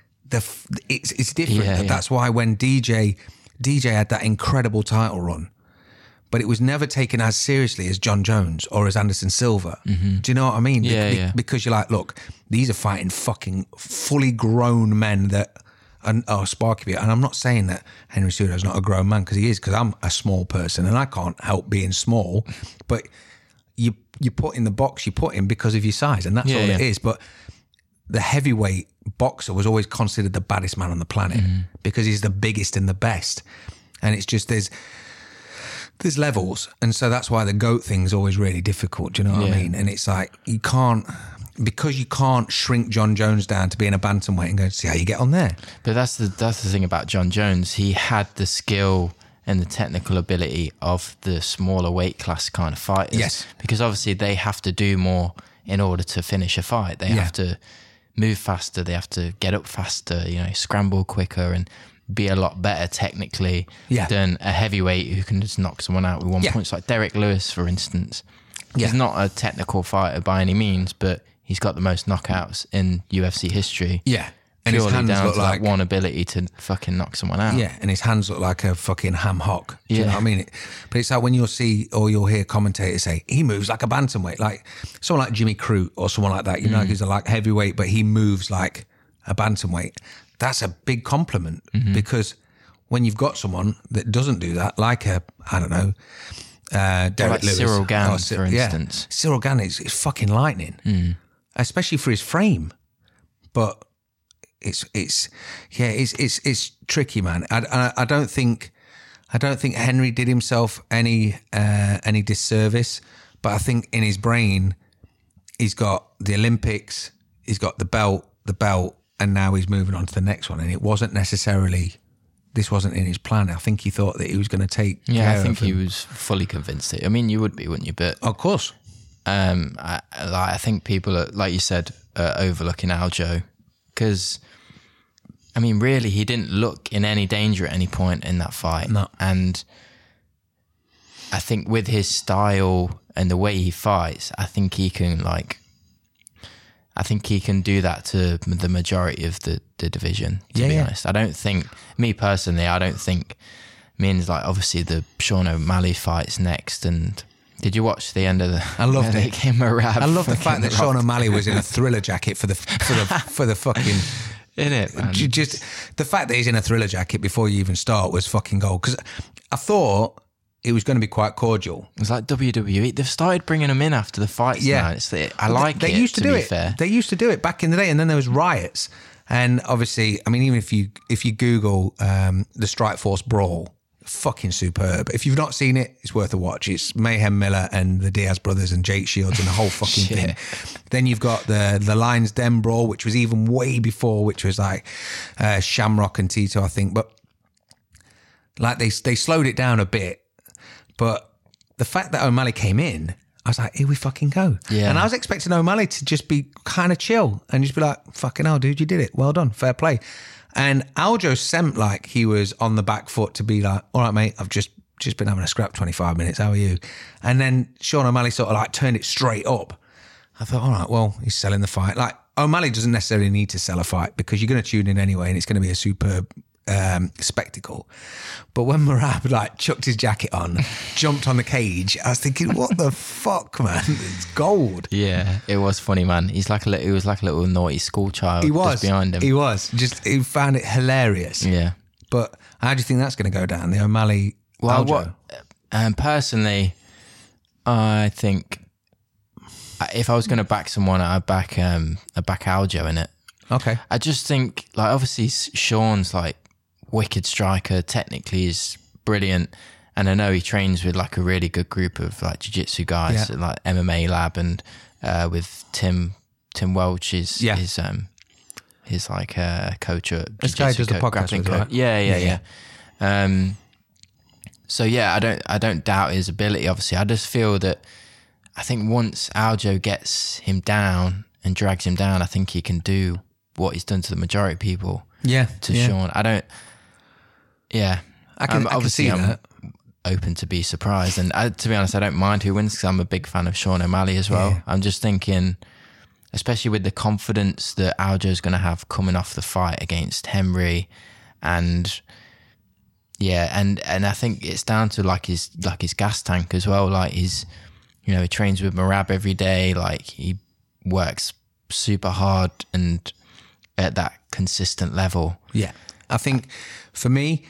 It's different. Yeah. That's why when DJ had that incredible title run, but it was never taken as seriously as John Jones or as Anderson Silva. Do you know what I mean? Because you're like, look, these are fighting fucking fully grown men that are Sparky. And I'm not saying that Henry Cejudo's not a grown man, because he is, because I'm a small person and I can't help being small. But you put in the box you put in because of your size, and that's all it is. But the heavyweight boxer was always considered the baddest man on the planet because he's the biggest and the best. And it's just, there's levels, and so that's why the GOAT thing's always really difficult. Do you know what I mean? And it's like, you can't shrink John Jones down to being a bantamweight and go, see how you get on there. But that's the thing about John Jones. He had the skill and the technical ability of the smaller weight class kind of fighters. Yes. Because obviously they have to do more in order to finish a fight. They have to move faster. They have to get up faster, you know, scramble quicker and be a lot better technically than a heavyweight who can just knock someone out with one punch. Like Derek Lewis, for instance. He's not a technical fighter by any means, but he's got the most knockouts in UFC history. Yeah. And purely his hands down look to like that one ability to fucking knock someone out. Yeah, and his hands look like a fucking ham hock. Do you know what I mean? But it's like when you'll see or you'll hear commentators say, he moves like a bantamweight. Like someone like Jimmy Crute or someone like that, you know, who's a like heavyweight, but he moves like a bantamweight. That's a big compliment because when you've got someone that doesn't do that, like Derek Lewis. Cyril Gane, for instance. Cyril Gane is fucking lightning, especially for his frame. But it's tricky, man. I don't think Henry did himself any disservice, but I think in his brain he's got the Olympics, he's got the belt, and now he's moving on to the next one. And it wasn't necessarily, this wasn't in his plan. I think he thought that he was going to take care I think of him. he was fully convinced. I mean, you would be, wouldn't you? But of course, I think people are, like you said, overlooking Aljo, because I mean, really, he didn't look in any danger at any point in that fight. No. And I think with his style and the way he fights, I think he can do that to the majority of the division, to be honest. I don't think means like obviously the Sean O'Malley fights next. And did you watch the end of the? I loved it. I love the fact that Sean O'Malley was in a Thriller jacket for the fucking. In it, man. Just the fact that he's in a Thriller jacket before you even start was fucking gold. Because I thought it was going to be quite cordial. It's like WWE. They've started bringing them in after the fights now. I like they it, used to do be it. fair. They used to do it back in the day, and then there was riots. And obviously, I mean, even if you Google the Strikeforce Brawl, fucking superb. If you've not seen it, it's worth a watch. It's Mayhem Miller and the Diaz brothers and Jake Shields and the whole fucking thing. Then you've got the Lions Den Brawl, which was even way before, which was like Shamrock and Tito, I think. But like they slowed it down a bit. But the fact that O'Malley came in, I was like, here we fucking go. Yeah. And I was expecting O'Malley to just be kind of chill and just be like, fucking hell, dude, you did it. Well done. Fair play. And Aljo sent like he was on the back foot to be like, all right, mate, I've just been having a scrap 25 minutes. How are you? And then Sean O'Malley sort of like turned it straight up. I thought, all right, well, he's selling the fight. Like O'Malley doesn't necessarily need to sell a fight because you're going to tune in anyway and it's going to be a superb spectacle. But when Merab like chucked his jacket on, jumped on the cage, I was thinking, what the fuck, man? It's gold. Yeah, it was funny, man. He was like a little naughty school child. He was just behind him. He found it hilarious. Yeah. But how do you think that's going to go down? The O'Malley Aljo? Personally, I think if I was going to back someone, I'd back Aljo in it. Okay. I just think, like, obviously Sean's like wicked striker, technically is brilliant, and I know he trains with like a really good group of like jiu-jitsu guys, like MMA Lab, and with Tim Welch his like coach at this guy does the podcast with, right? Yeah. So yeah, I don't doubt his ability. Obviously, I just feel that I think once Aljo gets him down and drags him down, I think he can do what he's done to the majority of people. Yeah. To Sean, I don't. Yeah, I can see that. I'm open to be surprised, and to be honest, I don't mind who wins because I'm a big fan of Sean O'Malley as well. Yeah. I'm just thinking, especially with the confidence that Aljo's going to have coming off the fight against Henry, and I think it's down to like his gas tank as well. Like he trains with Merab every day. Like he works super hard and at that consistent level. Yeah, I think for me,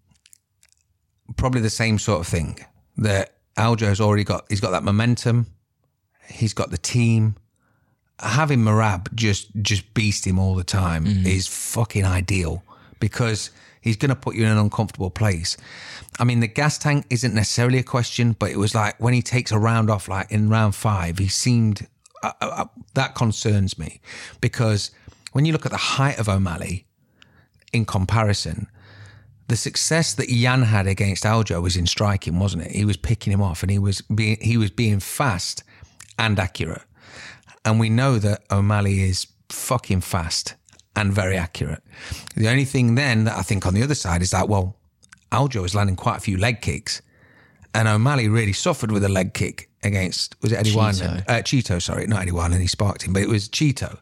probably the same sort of thing that Aljo's already got. He's got that momentum. He's got the team. Having Merab just beast him all the time is fucking ideal because he's going to put you in an uncomfortable place. I mean, the gas tank isn't necessarily a question, but it was like when he takes a round off, like in round 5, he seemed... that concerns me because when you look at the height of O'Malley in comparison, the success that Jan had against Aljo was in striking, wasn't it? He was picking him off and he was being fast and accurate. And we know that O'Malley is fucking fast and very accurate. The only thing then that I think on the other side is that, well, Aljo was landing quite a few leg kicks and O'Malley really suffered with a leg kick against, was it Eddie Wineland? Cheeto, sorry, not Eddie Wineland, he sparked him, but it was Cheeto.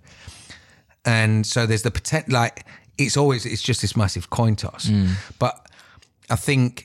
And so there's the potential, like, it's just this massive coin toss. But I think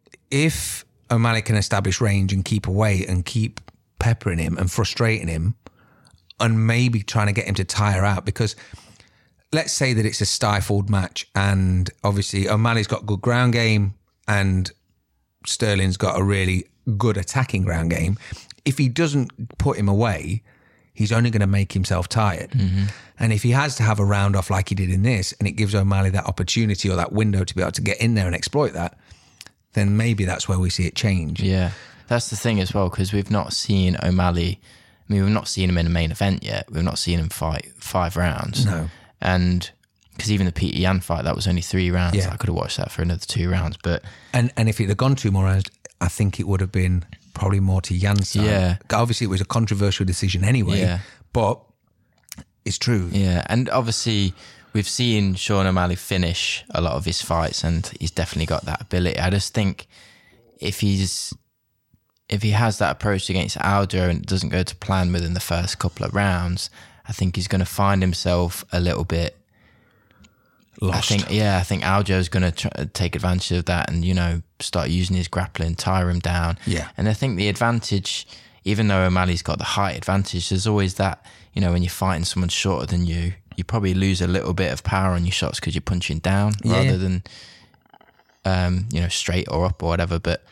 if O'Malley can establish range and keep away and keep peppering him and frustrating him and maybe trying to get him to tire out, because let's say that it's a stifled match and obviously O'Malley's got good ground game and Sterling's got a really good attacking ground game. If he doesn't put him away, he's only going to make himself tired. And if he has to have a round off like he did in this and it gives O'Malley that opportunity or that window to be able to get in there and exploit that, then maybe that's where we see it change. Yeah, that's the thing as well, because we've not seen O'Malley, I mean, we've not seen him in a main event yet. We've not seen him fight 5 rounds. No. And because even the Peter Yan fight, that was only 3 rounds. Yeah. I could have watched that for another 2 rounds. But And if it had gone 2 more rounds, I think it would have been probably more to Jan's side. Yeah. Obviously, it was a controversial decision anyway. Yeah. But it's true. Yeah, and obviously we've seen Sean O'Malley finish a lot of his fights and he's definitely got that ability. I just think if he has that approach against Aljo and it doesn't go to plan within the first couple of rounds, I think he's going to find himself a little bit Lost. I think Aljo's going to take advantage of that and, start using his grappling, tire him down. Yeah. And I think the advantage, even though O'Malley's got the height advantage, there's always that, when you're fighting someone shorter than you probably lose a little bit of power on your shots because you're punching down rather than, straight or up or whatever. But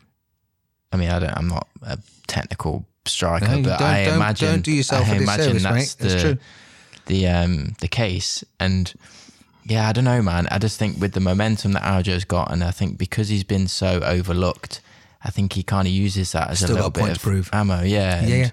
I mean, I'm not a technical striker, but I imagine don't do yourself a disservice, that's mate. It's true. The case. And yeah, I don't know, man. I just think with the momentum that Aljo's got, and I think because he's been so overlooked, I think he kind of uses that as Still a little got a point bit to of prove. ammo. Yeah.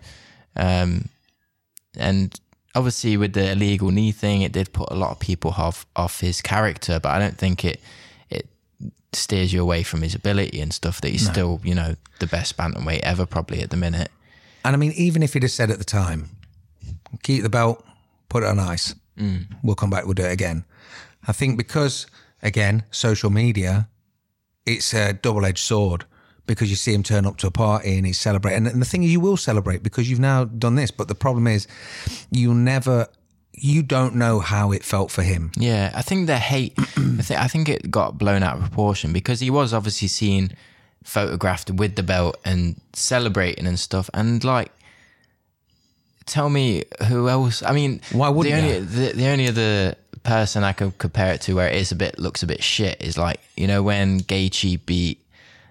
And obviously with the illegal knee thing, it did put a lot of people off his character, but I don't think it steers you away from his ability and stuff, that he's still, the best bantamweight ever probably at the minute. And I mean, even if he'd have said at the time, keep the belt, put it on ice, we'll come back, we'll do it again. I think because, again, social media, it's a double-edged sword because you see him turn up to a party and he's celebrating. And the thing is, you will celebrate because you've now done this. But the problem is you'll never you don't know how it felt for him. Yeah, I think the hate, I think it got blown out of proportion because he was obviously seen photographed with the belt and celebrating and stuff. And like, tell me who else? I mean, why wouldn't the only other person I could compare it to where it is looks a bit shit is like, you know, when Gaethje beat,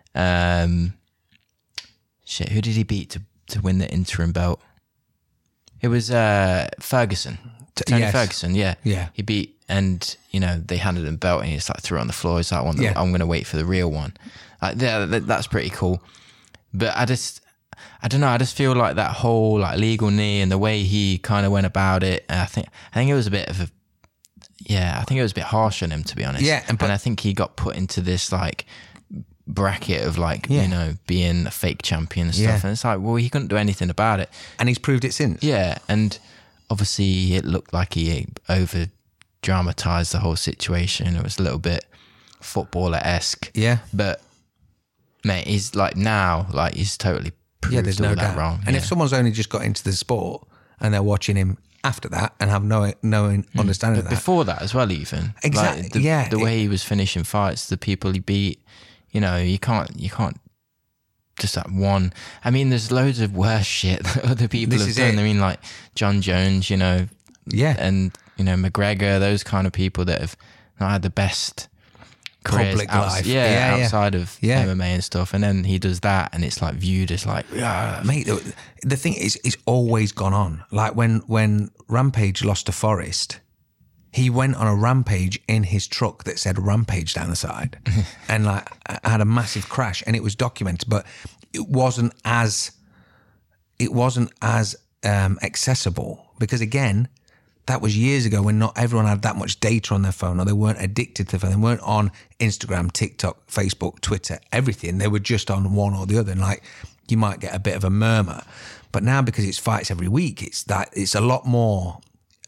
who did he beat to win the interim belt? It was Ferguson. Tony Ferguson, yeah. He beat, and you know they handed him the belt, and he just like threw it on the floor. He's like, I'm going to wait for the real one. That's pretty cool. But I don't know. I just feel like that whole like legal knee and the way he kind of went about it. I think it was a bit of a, I think it was a bit harsh on him, to be honest. Yeah, and I think he got put into this like bracket of like you know being a fake champion and stuff. And it's like, well, he couldn't do anything about it, and he's proved it since. Yeah, and obviously it looked like he over dramatized the whole situation. It was a little bit footballer-esque. Yeah. But mate, he's like now, like he's totally proved there's all no that doubt. wrong. And if someone's only just got into the sport and they're watching him after that and have no understanding of that. Before that as well, even. Exactly. Like the way he was finishing fights, the people he beat, you know, you can't just that one. I mean, there's loads of worse shit that other people have done. I mean, like John Jones, you know, and you know McGregor, those kind of people that have not had the best careers public life, outside of MMA and stuff. And then he does that, and it's like viewed as like, mate. The thing is, it's always gone on. Like when Rampage lost to Forrest, he went on a rampage in his truck that said Rampage down the side and like had a massive crash, and it was documented, but it wasn't as accessible because again, that was years ago when not everyone had that much data on their phone, or they weren't addicted to the phone. They weren't on Instagram, TikTok, Facebook, Twitter, everything. They were just on one or the other. And like, you might get a bit of a murmur, but now because it's fights every week, it's a lot more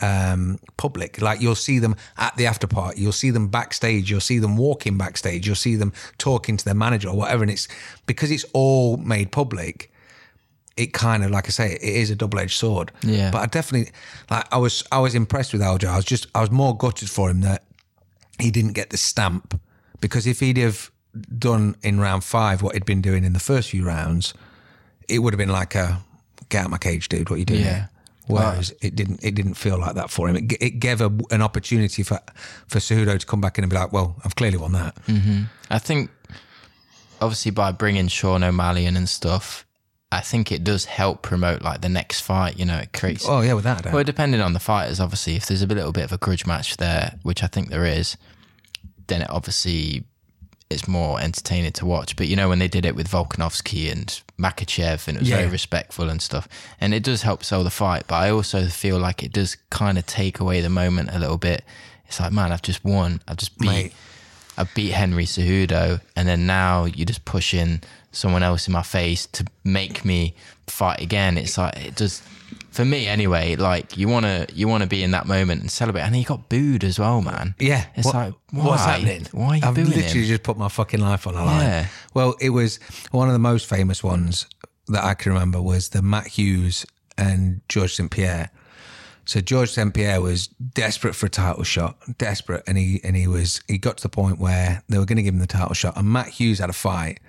public. Like you'll see them at the after party, you'll see them backstage, you'll see them walking backstage, you'll see them talking to their manager or whatever. And it's because it's all made public, it kind of, like I say, it is a double-edged sword. Yeah. But I definitely, like, I was impressed with Aljo. I was more gutted for him that he didn't get the stamp, because if he'd have done in round 5 what he'd been doing in the first few rounds, it would have been like a get out of my cage, dude. What are you doing here? Whereas it didn't feel like that for him. It gave an opportunity for Cejudo to come back in and be like, well, I've clearly won that. Mm-hmm. I think obviously by bringing Sean O'Malley in and stuff, I think it does help promote like the next fight. You know, it creates. Oh yeah, without a doubt. Well, depending on the fighters, obviously, if there's a little bit of a grudge match there, which I think there is, then it obviously it's more entertaining to watch. But you know, when they did it with Volkanovski and Makhachev, and it was very respectful and stuff, and it does help sell the fight. But I also feel like it does kind of take away the moment a little bit. It's like, man, I've just won. I've just beat Henry Cejudo, and then now you just push in someone else in my face to make me fight again. It's like, it does, for me anyway, like you want to be in that moment and celebrate. And he got booed as well, man. Yeah. It's like, why? What's happening? Why are you booing him? I've literally just put my fucking life on the line. Yeah. Well, it was one of the most famous ones that I can remember was the Matt Hughes and George St. Pierre. So George St. Pierre was desperate for a title shot, desperate. And he got to the point where they were going to give him the title shot, and Matt Hughes had a fight,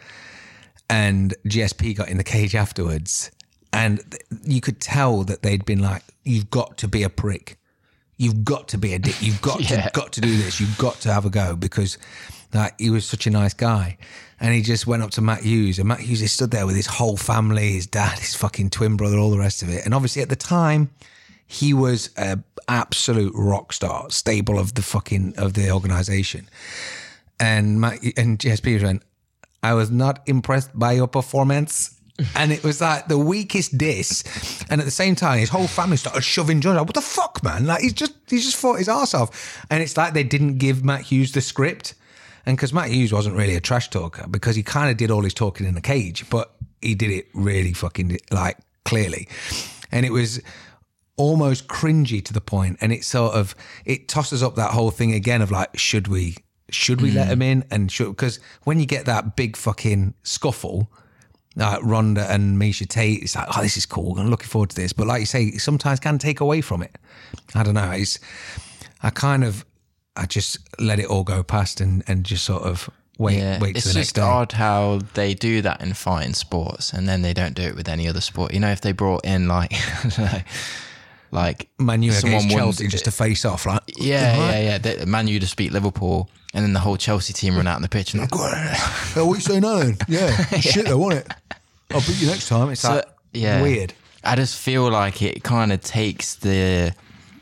and GSP got in the cage afterwards, and you could tell that they'd been like, you've got to be a prick. You've got to be a dick. You've got to do this. You've got to have a go, because like he was such a nice guy. And he just went up to Matt Hughes, and Matt Hughes is stood there with his whole family, his dad, his fucking twin brother, all the rest of it. And obviously at the time, he was an absolute rock star, staple of the organisation. And GSP went, I was not impressed by your performance. And it was like the weakest diss. And at the same time, his whole family started shoving George. Like, what the fuck, man? Like he's just fought his arse off. And it's like they didn't give Matt Hughes the script. And because Matt Hughes wasn't really a trash talker, because he kind of did all his talking in the cage, but he did it really fucking like clearly. And it was almost cringy to the point. And it tosses up that whole thing again of like, should we let him in? And because when you get that big fucking scuffle, like Rhonda and Misha Tate, it's like, oh, this is cool. I'm looking forward to this. But like you say, it sometimes can take away from it. I don't know. I just let it all go past and just sort of wait to the next day. It's just odd how they do that in fighting sports and then they don't do it with any other sport. You know, if they brought in like Man U someone against won- Chelsea just to face off, right? Yeah. Man U just beat Liverpool and then the whole Chelsea team run out on the pitch and like, Oh, what you saying, Alan? Yeah. Shit, though, wasn't it? I'll beat you next time. It's weird. I just feel like it kind of takes the...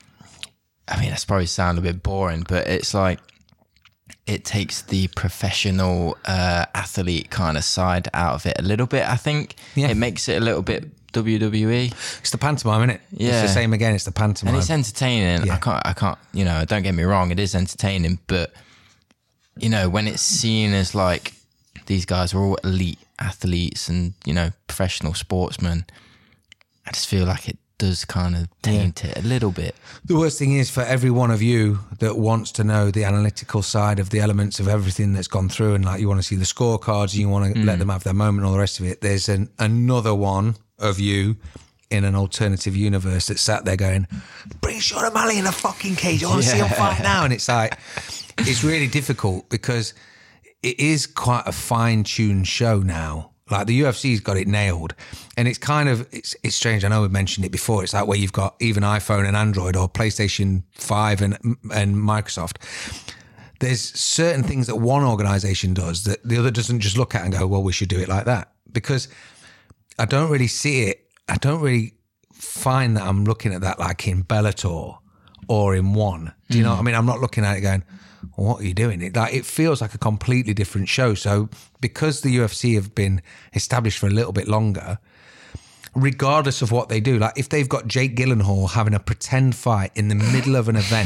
I mean, that's probably sound a bit boring, but it's like it takes the professional athlete kind of side out of it a little bit, I think. Yeah. It makes it a little bit WWE. It's the pantomime, isn't it? Yeah. It's the same again. It's the pantomime. And it's entertaining. Yeah. I can't, you know, don't get me wrong, it is entertaining, but, you know, when it's seen as like these guys are all elite athletes and, you know, professional sportsmen, I just feel like it does kind of taint it a little bit. The worst thing is for every one of you that wants to know the analytical side of the elements of everything that's gone through, and like you want to see the scorecards and you want to let them have their moment and all the rest of it, there's another one of you in an alternative universe that sat there going, bring Sean O'Malley in a fucking cage, I want to see him fight now. And it's like, it's really difficult because it is quite a fine-tuned show now. Like the UFC's got it nailed, and it's kind of, it's strange. I know we've mentioned it before. It's like where you've got even iPhone and Android or PlayStation 5 and Microsoft. There's certain things that one organization does that the other doesn't just look at and go, well, we should do it like that. Because I don't really see it. I don't really find that I'm looking at that like in Bellator or in One. Do you know what I mean? I'm not looking at it going, what are you doing? It feels like a completely different show. So because the UFC have been established for a little bit longer, regardless of what they do, like if they've got Jake Gyllenhaal having a pretend fight in the middle of an event,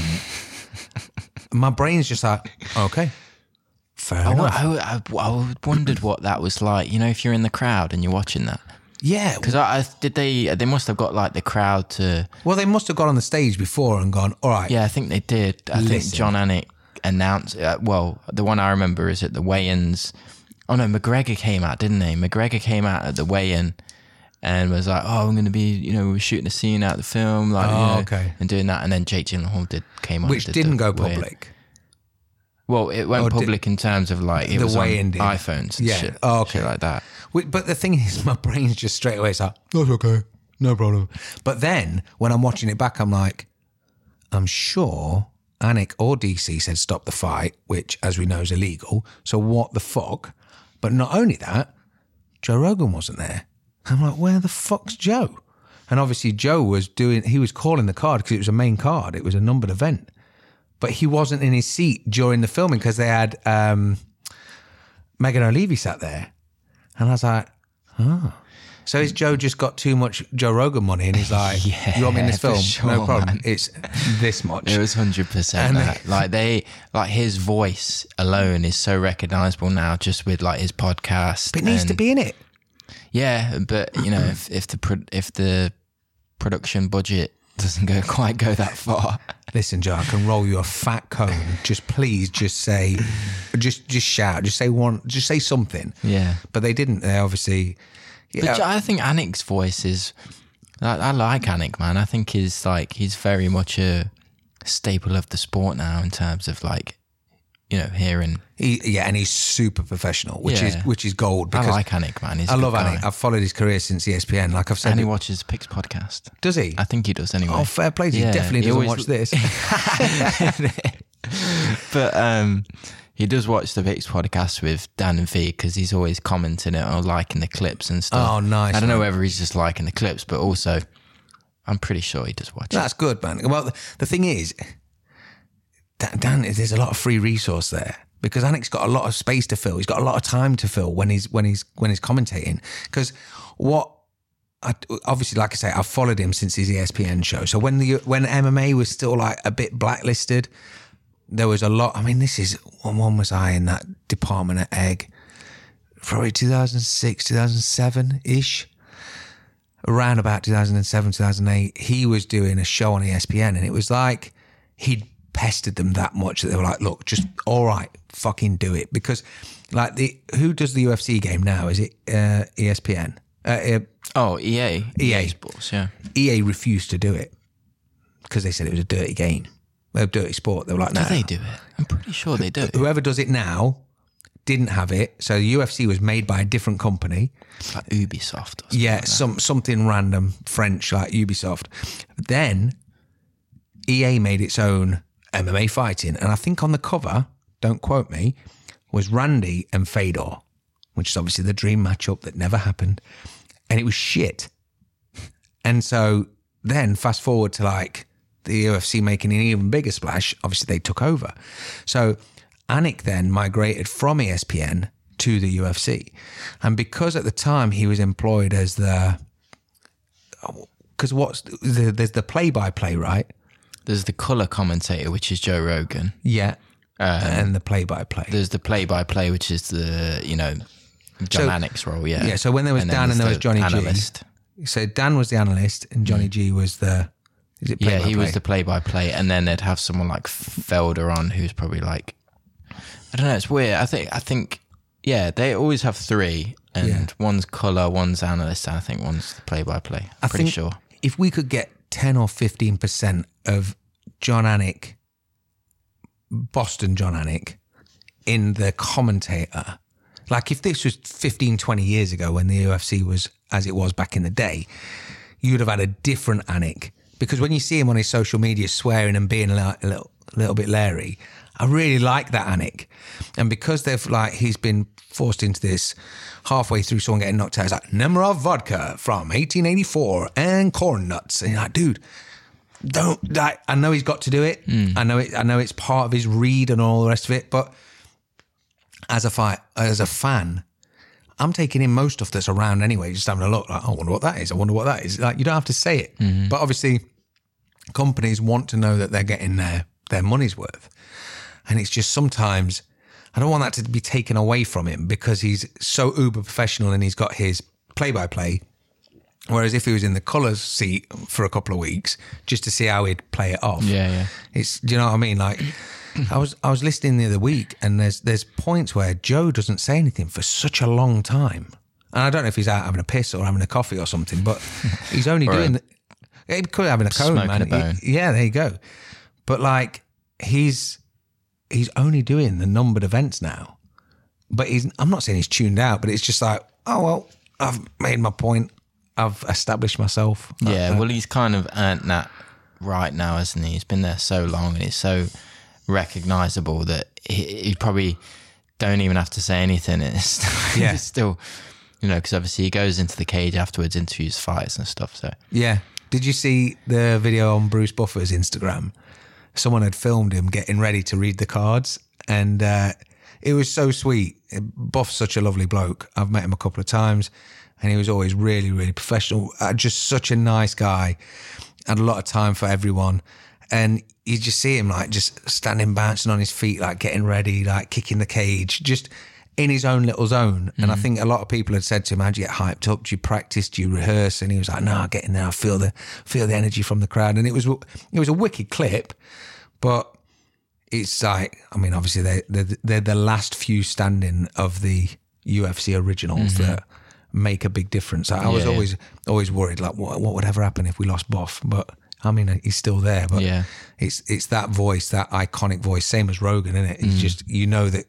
my brain's just like, okay, fair enough. I wondered what that was like, you know, if you're in the crowd and you're watching that. Yeah. Because they must have got like the crowd to... Well, they must have got on the stage before and gone, all right. Yeah, I think they did. I think John Anik announced, well, the one I remember is at the weigh-ins. Oh no, McGregor came out, didn't he? McGregor came out at the weigh-in and was like, oh, I'm going to be, you know, we're shooting a scene out of the film, like, you know, okay. And doing that. And then Jake Gyllenhaal came on. Which didn't go public. Well, it went public in terms of like, it was on iPhones and shit, shit like that. But the thing is, my brain's just straight away, it's like, that's okay, no problem. But then when I'm watching it back, I'm like, I'm sure Anik or DC said stop the fight, which, as we know, is illegal. So what the fuck? But not only that, Joe Rogan wasn't there. I'm like, where the fuck's Joe? And obviously Joe was calling the card because it was a main card. It was a numbered event. But he wasn't in his seat during the filming because they had Megan O'Leary sat there. And I was like, oh. So has Joe just got too much Joe Rogan money and he's like, you want me in this film? Sure, no problem. Man. It's this much. It was 100% that. Like his voice alone is so recognizable now just with like his podcast. But it needs to be in it. Yeah, but you know, if the production budget doesn't quite go that far. Listen, Joe, I can roll you a fat cone. Just please, just say, just shout, just say something. Yeah. But they didn't. They obviously. Yeah. But I think Anik's voice is. I like Anik, man. I think he's very much a staple of the sport now in terms of like, you know, hearing. And he's super professional, which is gold. Because I like Anik, man. He's I love Anik. I've followed his career since ESPN. Like I've said, and he watches Pix podcast. Does he? I think he does anyway. Oh, fair play. He definitely doesn't watch this. But he does watch the Pix podcast with Dan and V because he's always commenting it or liking the clips and stuff. Oh, nice. I don't know whether he's just liking the clips, but also I'm pretty sure he does watch it. That's good, man. Well, the thing is, Dan, there's a lot of free resource there because Anik's got a lot of space to fill. He's got a lot of time to fill when he's commentating. Because obviously, like I say, I've followed him since his ESPN show. So when MMA was still like a bit blacklisted, there was a lot. I mean, when was I in that department at Egg? Probably 2006, 2007-ish. Around about 2007, 2008, he was doing a show on ESPN and it was like he'd pestered them that much that they were like, look, just all right, fucking do it. Because Like who does the UFC game now? Is it ESPN? EA. EA Sports, yeah. EA refused to do it because they said it was a dirty game, a dirty sport. They were like, no. Do they do it? I'm pretty sure they do. Whoever does it now didn't have it. So the UFC was made by a different company. Like Ubisoft or something. Yeah, like that. something random, French, like Ubisoft. Then EA made its own MMA fighting. And I think on the cover, don't quote me, was Randy and Fedor, which is obviously the dream matchup that never happened. And it was shit. And so then fast forward to like the UFC making an even bigger splash, obviously they took over. So Anik then migrated from ESPN to the UFC. And because at the time he was employed as there's the play-by-play, right? There's the colour commentator, which is Joe Rogan. Yeah. And the play-by-play. There's the play-by-play, which is the, John Anik's role, yeah. Yeah, so when there was Dan and there was Johnny analyst. G. So Dan was the analyst and Johnny G was the... Is it play-by-play? Yeah, he was the play-by-play. And then they'd have someone like Felder on who's probably like... I don't know, it's weird. I think yeah, they always have three. And one's colour, one's analyst, and I think one's the play-by-play. I'm pretty sure. If we could get 10 or 15% of John Anik, Boston John Anik, in the commentator... Like if this was 15, 20 years ago when the UFC was as it was back in the day, you would have had a different Anik. Because when you see him on his social media swearing and being a little bit leery, I really like that Anik. And because he's been forced into this halfway through someone getting knocked out, it's like Nemirov vodka from 1884 and corn nuts. And you're like, dude, I know he's got to do it. I know it's part of his read and all the rest of it, but as a fan, I'm taking in most stuff that's around anyway, just having a look, like, I wonder what that is. I wonder what that is. Like, you don't have to say it. Mm-hmm. But obviously, companies want to know that they're getting their money's worth. And it's just sometimes, I don't want that to be taken away from him because he's so uber professional and he's got his play-by-play. Whereas if he was in the colours seat for a couple of weeks, just to see how he'd play it off. Yeah. Do you know what I mean? Like... I was listening the other week and there's points where Joe doesn't say anything for such a long time. And I don't know if he's out having a piss or having a coffee or something, but he's only doing... He could be having a cone, man. A bone. Yeah, there you go. But like, he's only doing the numbered events now. But I'm not saying he's tuned out, but it's just like, oh, well, I've made my point. I've established myself. Yeah, well, he's kind of earned that right now, hasn't he? He's been there so long and he's so... recognisable that he probably don't even have to say anything. It's still, because obviously he goes into the cage afterwards, interviews fights and stuff. So yeah, did you see the video on Bruce Buffer's Instagram? Someone had filmed him getting ready to read the cards, and it was so sweet. Buff's such a lovely bloke. I've met him a couple of times, and he was always really, really professional. Just such a nice guy. Had a lot of time for everyone. And you just see him like just standing, bouncing on his feet, like getting ready, like kicking the cage, just in his own little zone. And I think a lot of people had said to him, how do you get hyped up? Do you practice? Do you rehearse? And he was like, no, I get in there. I feel the energy from the crowd. And it was a wicked clip, but it's like, I mean, obviously they're the last few standing of the UFC originals that make a big difference. I was always worried, like what would ever happen if we lost Buff? But I mean, he's still there, but it's that voice, that iconic voice, same as Rogan, isn't it? It's just, that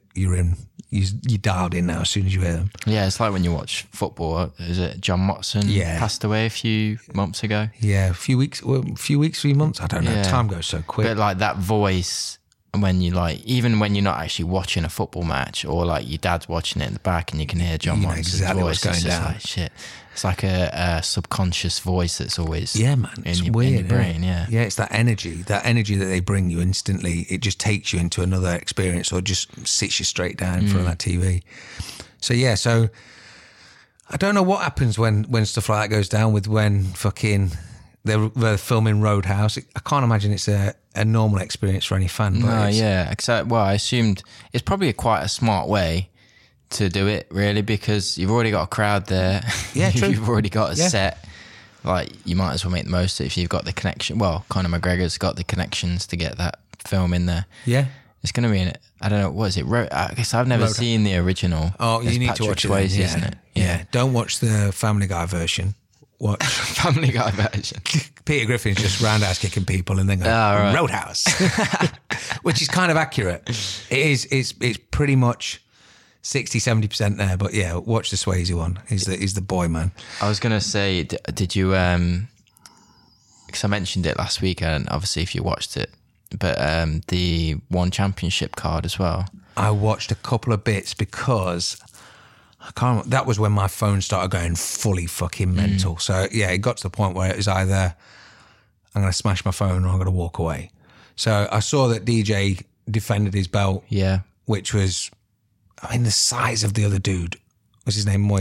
you dialed in now as soon as you hear them. Yeah, it's like when you watch football. Is it John Motson passed away a few months ago? Yeah, a few weeks, 3 months. I don't know. Time goes so quick. But like that voice, when you even when you're not actually watching a football match, or like your dad's watching it in the back and you can hear John Motson's exactly voice, what's going down. Like shit. It's like a subconscious voice that's always man, it's weird, in your brain. Yeah, it's that energy that they bring you instantly. It just takes you into another experience, or just sits you straight down in front of that TV. So I don't know what happens when stuff like that goes down. With when fucking they're filming Roadhouse, I can't imagine it's a normal experience for any fan. But except I assumed it's probably quite a smart way to do it, really, because you've already got a crowd there. Yeah, true. You've already got a set. Like, you might as well make the most of it if you've got the connection. Well, Conor McGregor's got the connections to get that film in there. Yeah. It's going to be in it. I don't know. What is it? I guess I've never seen the original. Oh, you It's need Patrick to watch it. Swayze, Yeah. isn't it? Yeah. Don't watch the Family Guy version. Watch Family Guy version. Peter Griffin's just roundhouse kicking people and then go right. Roadhouse, which is kind of accurate. It is. It's pretty much 60-70% there. But yeah, watch the Swayze one. He's the boy, man. I was going to say, did you? Because I mentioned it last week, and obviously if you watched it, but the One Championship card as well. I watched a couple of bits because I can't. That was when my phone started going fully fucking mental. So yeah, it got to the point where it was either I'm going to smash my phone or I'm going to walk away. So I saw that DJ defended his belt. Yeah. Which was, I mean, the size of the other dude. What's his name?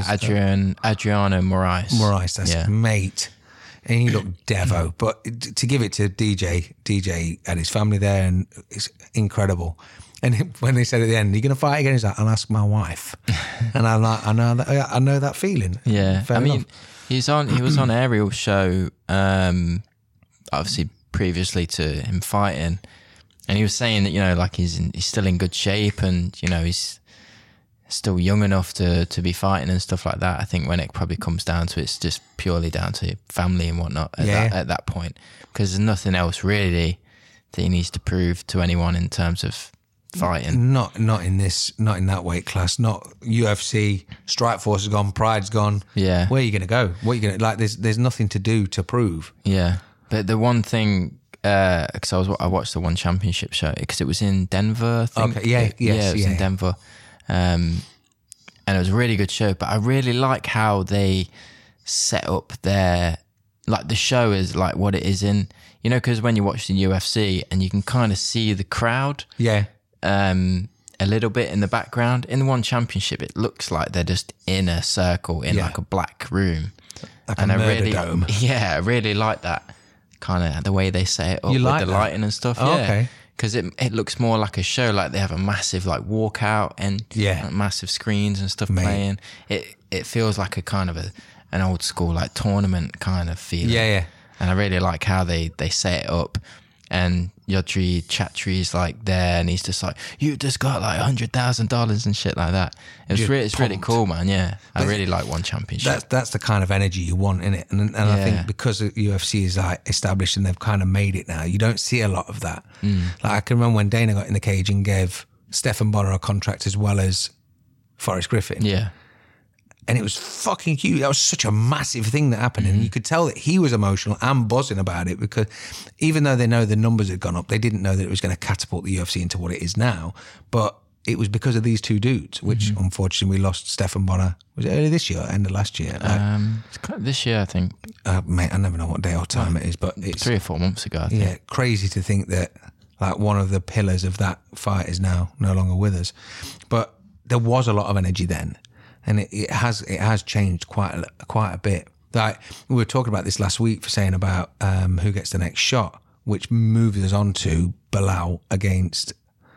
Adriano Moraes. Moraes, that's mate. And he looked devo. But to give it to DJ and his family there, and it's incredible. And when they said at the end, "Are you going to fight again?" He's like, "I'll ask my wife." And I'm like, I know that feeling. Yeah, Fair I mean, enough. he was on Ariel's show, obviously previously to him fighting, and he was saying that, you know, like he's still in good shape, and, you know, he's still young enough to be fighting and stuff like that. I think when it probably comes down to it, it's just purely down to family and whatnot at that point, because there's nothing else really that he needs to prove to anyone in terms of fighting. Not in that weight class. Not UFC. Strikeforce has gone. Pride's gone. Yeah. Where are you going to go? What are you going to like? There's nothing to do to prove. Yeah, but the one thing, because I watched the One Championship show because it was in Denver. I think. Okay. Yeah. It was in Denver, and it was a really good show. But I really like how they set up their, like, the show is like what it is in, you know, because when you watch the UFC and you can kind of see the crowd. Yeah. A little bit in the background. In the One Championship, it looks like they're just in a circle in like a black room, like and a murder dome. Yeah, I really like that kind of the way they set it up You with like the that? lighting and stuff. Oh, yeah, okay. because it looks more like a show. Like they have a massive like walkout and like, massive screens and stuff playing. It feels like a kind of an old school like tournament kind of feeling. Yeah. And I really like how they set it up. And Yodri Chatri's like there, and he's just like, "You just got like $100,000 and shit like that." It's really cool, man. Yeah, I really like One Championship. That's the kind of energy you want in it, and I think because UFC is like established and they've kind of made it now, you don't see a lot of that. Like I can remember when Dana got in the cage and gave Stephan Bonnar a contract as well as Forrest Griffin. Yeah. And it was fucking huge. That was such a massive thing that happened. And you could tell that he was emotional and buzzing about it, because even though they know the numbers had gone up, they didn't know that it was going to catapult the UFC into what it is now. But it was because of these two dudes, which unfortunately we lost Stephan Bonnar. Was it early this year or end of last year? It's kind of this year, I think. Mate, I never know what day or time it is, but it's 3 or 4 months ago, I think. Yeah, crazy to think that like one of the pillars of that fight is now no longer with us. But there was a lot of energy then. And it has changed quite a bit. Like we were talking about this last week for saying about who gets the next shot, which moves us on to Belal against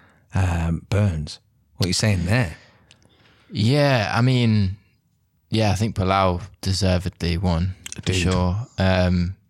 Burns. What are you saying there? Yeah, I mean, I think Belal deservedly won for sure. I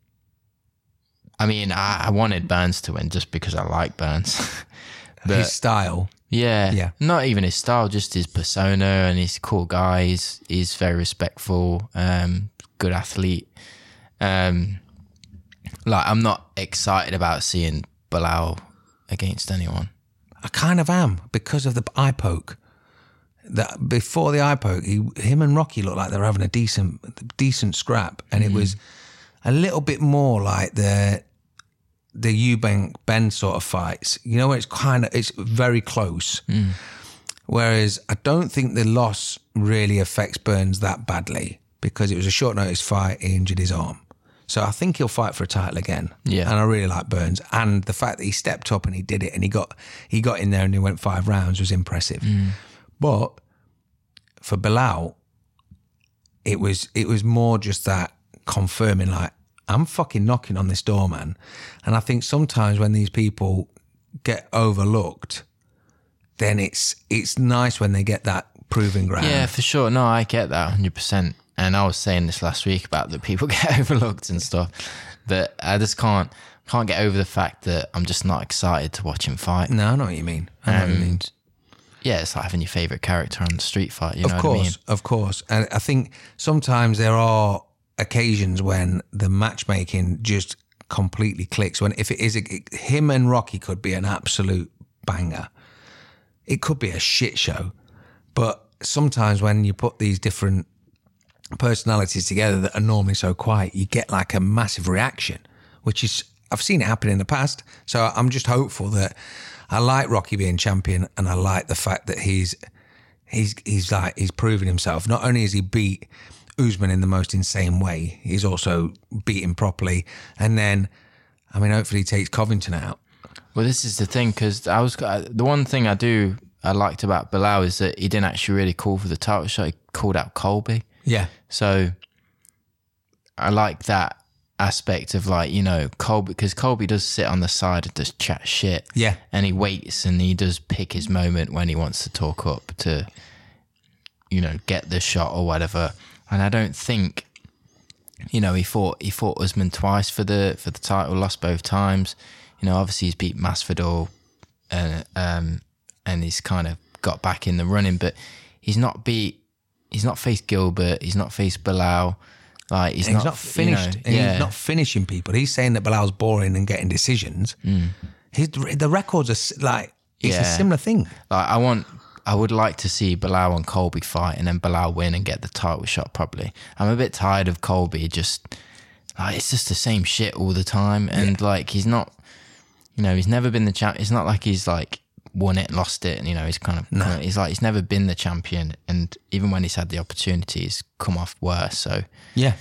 mean, I wanted Burns to win just because I like Burns. But his style. Yeah. Not even his style, just his persona, and he's a cool guy. He's very respectful, good athlete. Like, I'm not excited about seeing Belal against anyone. I kind of am, because of the eye poke. That before the eye poke, him and Rocky looked like they were having a decent scrap, and it was a little bit more like the Eubank Ben sort of fights, you know, where it's very close. Whereas I don't think the loss really affects Burns that badly, because it was a short notice fight. He injured his arm, so I think he'll fight for a title again. Yeah, and I really like Burns, and the fact that he stepped up and he did it, and he got in there and he went 5 rounds was impressive. But for Belal, it was more just that confirming, like, I'm fucking knocking on this door, man. And I think sometimes when these people get overlooked, then it's nice when they get that proving ground. Yeah, for sure. No, I get that 100%. And I was saying this last week about that people get overlooked and stuff. But I just can't. can't get over the fact that I'm just not excited to watch him fight. No, I know what you mean. I know what you mean. Yeah, it's like having your favourite character on the Street Fight, you know what I mean? Of course. And I think sometimes there are occasions when the matchmaking just completely clicks. When if it is, him and Rocky could be an absolute banger. It could be a shit show. But sometimes when you put these different personalities together that are normally so quiet, you get like a massive reaction, which is, I've seen it happen in the past. So I'm just hopeful that I like Rocky being champion, and I like the fact that he's proven himself. Not only has he beat Usman in the most insane way, he's also beat him properly. And then, I mean, hopefully he takes Covington out. Well, this is the thing, because the one thing I liked about Bilal is that he didn't actually really call for the title shot. He called out Colby. Yeah. So I like that aspect of, like, you know, Colby, because Colby does sit on the side and just chat shit. Yeah. And he waits and he does pick his moment when he wants to talk up to, you know, get the shot or whatever. And I don't think, you know, he fought Usman twice for the title, lost both times. You know, obviously he's beat Masvidal and he's kind of got back in the running, but he's not faced Gilbert, he's not faced Bilal. Like he's not finished. You know, he's not finishing people. He's saying that Bilal's boring and getting decisions. The records are like, it's a similar thing. Like I would like to see Bilal and Colby fight, and then Bilal win and get the title shot probably. I'm a bit tired of Colby just, like, it's just the same shit all the time. And like, he's not, you know, he's never been the champ. It's not like he's like won it, lost it, and, you know, he's kind of, he's like, he's never been the champion. And even when he's had the opportunity, he's come off worse. So yeah.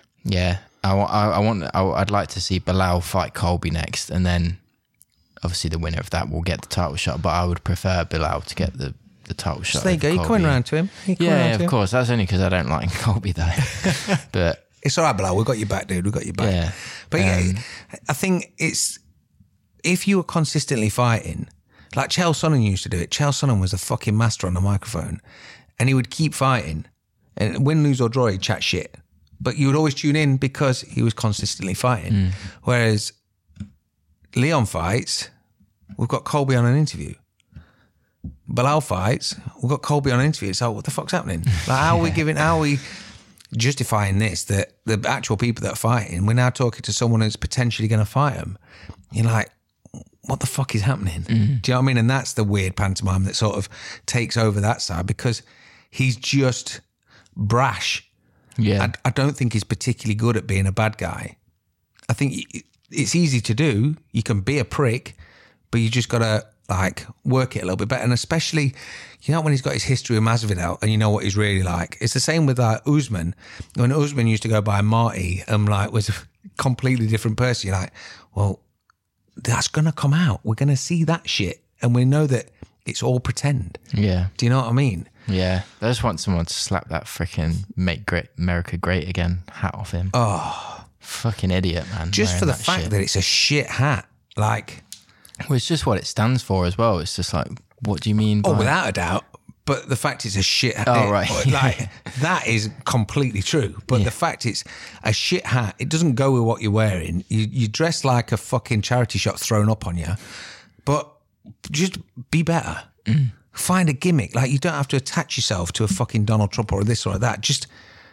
I'd like to see Bilal fight Colby next, and then obviously the winner of that will get the title shot. But I would prefer Bilal to get the title shot. So there you go. You're coming around to him. Yeah, of course. That's only because I don't like Colby though. But it's all right, Bilal. We've got your back, dude. We've got your back. Yeah. But I think it's, if you were consistently fighting, like Chael Sonnen used to do it. Chael Sonnen was a fucking master on the microphone, and he would keep fighting, and win, lose or draw, he'd chat shit. But you would always tune in because he was consistently fighting. Whereas Leon fights, we've got Colby on an interview. Bilal fights, we've got Colby on an interview. So what the fuck's happening? Like, how are we justifying this, that the actual people that are fighting, we're now talking to someone who's potentially going to fight them? You're like, what the fuck is happening? Do you know what I mean? And that's the weird pantomime that sort of takes over that side, because he's just brash. Yeah. I don't think he's particularly good at being a bad guy. I think it's easy to do. You can be a prick, but you just got to like work it a little bit better. And especially, you know, when he's got his history with Masvidal and you know what he's really like. It's the same with like Usman. When Usman used to go by Marty and like was a completely different person, you're like, well, that's going to come out. We're going to see that shit. And we know that it's all pretend. Yeah. Do you know what I mean? Yeah. I just want someone to slap that freaking Make Great America Great Again hat off him. Oh. Fucking idiot, man. Just for the fact that it's a shit hat. Like. Well, it's just what it stands for as well. It's just like, what do you mean by... Oh, without a doubt. But the fact it's a shit hat. Oh, right. Like, that is completely true. But the fact it's a shit hat, it doesn't go with what you're wearing. You dress like a fucking charity shot thrown up on you. But just be better. Find a gimmick. Like, you don't have to attach yourself to a fucking Donald Trump or this or that. Just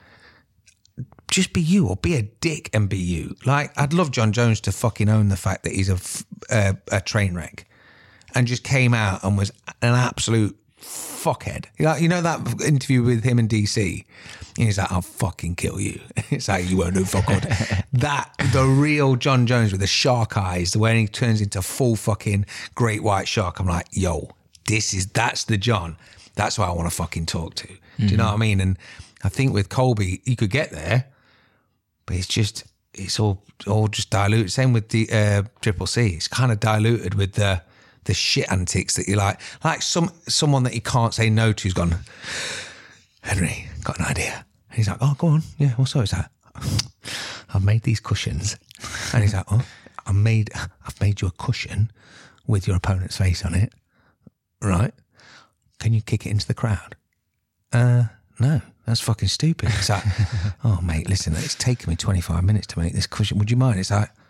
be you, or be a dick and be you. Like, I'd love John Jones to fucking own the fact that he's a train wreck and just came out and was an absolute fuckhead. You know that interview with him and DC? And he's like, I'll fucking kill you. It's like, you won't do fuck all. The real John Jones with the shark eyes, where he turns into full fucking great white shark. I'm like, yo, that's the John. That's what I want to fucking talk to. Do you know what I mean? And I think with Colby, you could get there, but it's all just diluted. Same with the Triple C. It's kind of diluted with the shit antics that you like someone that you can't say no to who's gone, Henry, got an idea. And he's like, oh, go on. Yeah, what's up? Is that? I've made these cushions. And he's like, oh, I've made you a cushion with your opponent's face on it. Right. Can you kick it into the crowd? No, that's fucking stupid. It's like, oh, mate, listen, it's taken me 25 minutes to make this cushion. Would you mind? It's like,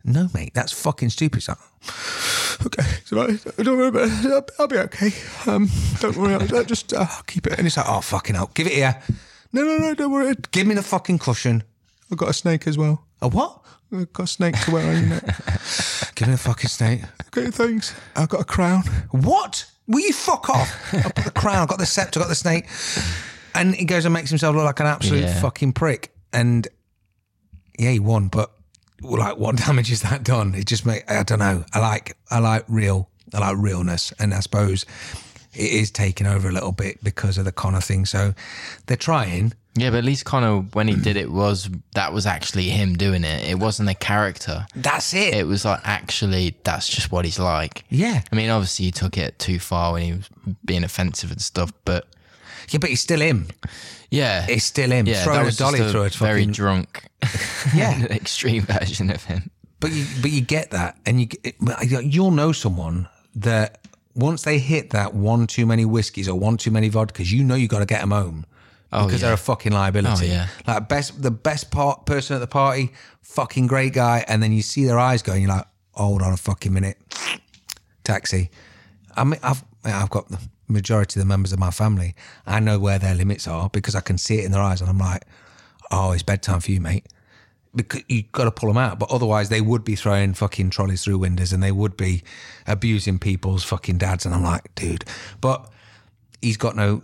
No, mate, that's fucking stupid. It's like, okay, so don't worry about it. I'll be okay. Don't worry, I'll just keep it. And it's like, oh, fucking hell, give it here. No, don't worry. Give me the fucking cushion. I've got a snake as well. A what? I've got a snake to wear on your neck. Give me the fucking snake. Okay, thanks. I've got a crown. What? Will you fuck off? I've got the crown, I've got the scepter, I've got the snake. And he goes and makes himself look like an absolute fucking prick. And yeah, he won, but like, what damage is that done? It just I don't know. I like realness, and I suppose it is taking over a little bit because of the Conor thing. So they're trying. Yeah, but at least Conor, when he did it, that was actually him doing it. It wasn't a character. That's it. It was like, actually, that's just what he's like. Yeah. I mean, obviously he took it too far when he was being offensive and stuff, but... Yeah, but he's still him. Yeah. It's still him. Yeah, throwing that was a dolly just through a very fucking... drunk, extreme version of him. But you get that, and you'll know someone that once they hit that one too many whiskeys or one too many vodkas, you know you got to get them home. Because they're a fucking liability. Oh, yeah. Like the best person at the party, fucking great guy, and then you see their eyes going, you're like, hold on a fucking minute. Taxi. I mean, I've got the majority of the members of my family. I know where their limits are because I can see it in their eyes, and I'm like, oh, it's bedtime for you, mate. Because you've got to pull them out, but otherwise they would be throwing fucking trolleys through windows and they would be abusing people's fucking dads. And I'm like, dude, but he's got no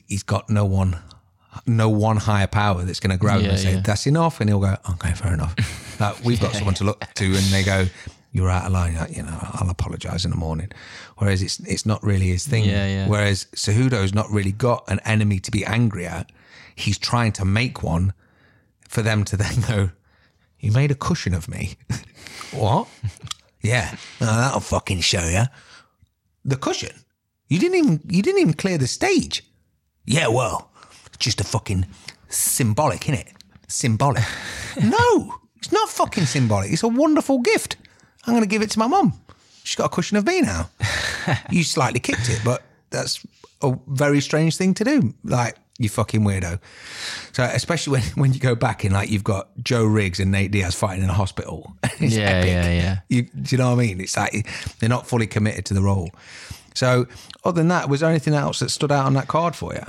one higher power that's going to grab him and say, that's enough. And he'll go, okay, fair enough. Like, we've got someone to look to, and they go, you're out of line. Like, I'll apologise in the morning. Whereas it's not really his thing. Whereas Cejudo's not really got an enemy to be angry at. He's trying to make one for them to then go, you made a cushion of me. What? Yeah. That'll fucking show you. The cushion? You didn't even clear the stage. Yeah, well, just a fucking symbolic, innit? Symbolic. No, it's not fucking symbolic. It's a wonderful gift. I'm going to give it to my mum. She's got a cushion of me now. You slightly kicked it, but that's a very strange thing to do. Like, you fucking weirdo. So especially when you go back and like you've got Joe Riggs and Nate Diaz fighting in a hospital. It's epic. Yeah. Do you know what I mean? It's like they're not fully committed to the role. So other than that, was there anything else that stood out on that card for you?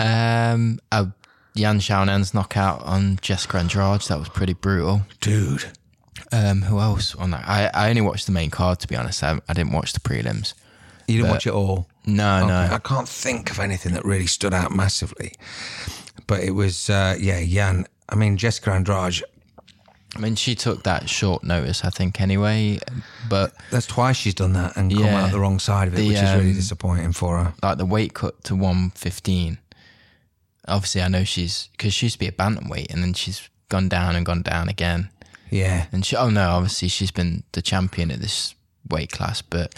Jan Xiaonen's knockout on Jessica Andrade, that was pretty brutal. Dude. Who else on that? I only watched the main card, to be honest. I didn't watch the prelims. You didn't watch it all? No. I can't think of anything that really stood out massively. But it was, Jan. I mean, Jessica Andrade. I mean, she took that short notice, I think, anyway. But that's twice she's done that and come out the wrong side of it, which is really disappointing for her. Like the weight cut to 115. Obviously, I know because she used to be a bantamweight, and then she's gone down again. Yeah. And obviously she's been the champion at this weight class, but,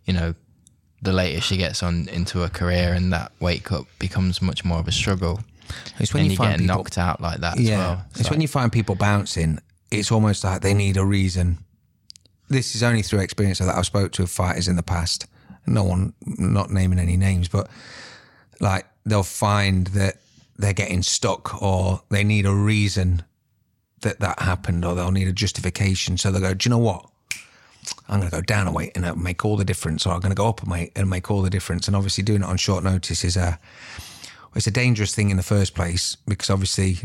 the later she gets on into her career and that weight cut becomes much more of a struggle. It's when you get people knocked out like that as well. It's when you find people bouncing, it's almost like they need a reason. This is only through experience that I've spoke to fighters in the past. Not naming any names, but like they'll find that they're getting stuck or they need a reason that happened, or they'll need a justification. So they'll go, do you know what? I'm going to go down a weight and it'll make all the difference, or I'm going to go up a weight and make all the difference. And obviously doing it on short notice is it's a dangerous thing in the first place, because obviously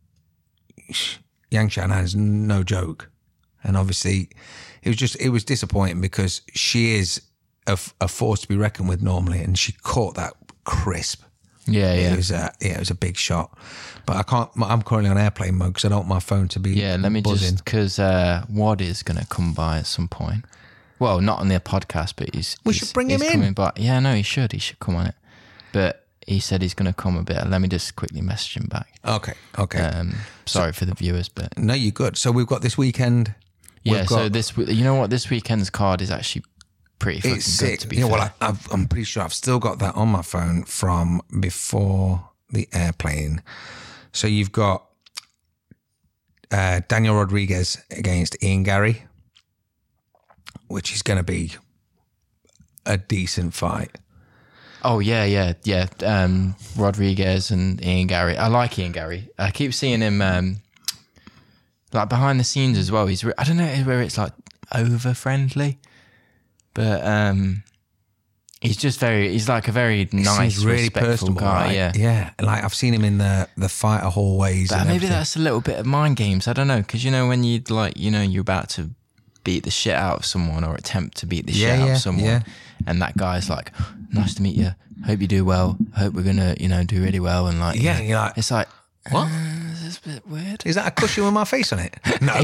Yang Xiaonan is no joke. And obviously it was disappointing because she is a force to be reckoned with normally, and she caught that crisp. Yeah. It was a big shot. But I'm currently on airplane mode because I don't want my phone to be let me buzzing. because Wad is going to come by at some point. Well, not on the podcast, but we should bring him in. Coming by. Yeah, no, he should come on it. But he said he's going to come a bit. Let me just quickly message him back. Okay. Sorry for the viewers, but... No, you're good. So we've got this weekend. So this weekend's card is actually pretty fucking good, to be fair. Well, I'm pretty sure I've still got that on my phone from before the airplane. So you've got Daniel Rodriguez against Ian Gary, which is going to be a decent fight. Oh, yeah. Rodriguez and Ian Gary. I like Ian Gary. I keep seeing him like behind the scenes as well. I don't know where it's like, over friendly, but he's like a very nice, really respectful personable guy. right? Yeah. Like I've seen him in the fighter hallways. But and maybe everything. that's a little bit of mind games. I don't know, because when you'd you're about to beat the shit out of someone or attempt to beat the shit out of someone, and that guy's like, "Nice to meet you. Hope you do well. Hope we're gonna do really well." And you're like, it's like, what? This is a bit weird. Is that a cushion with my face on it? No.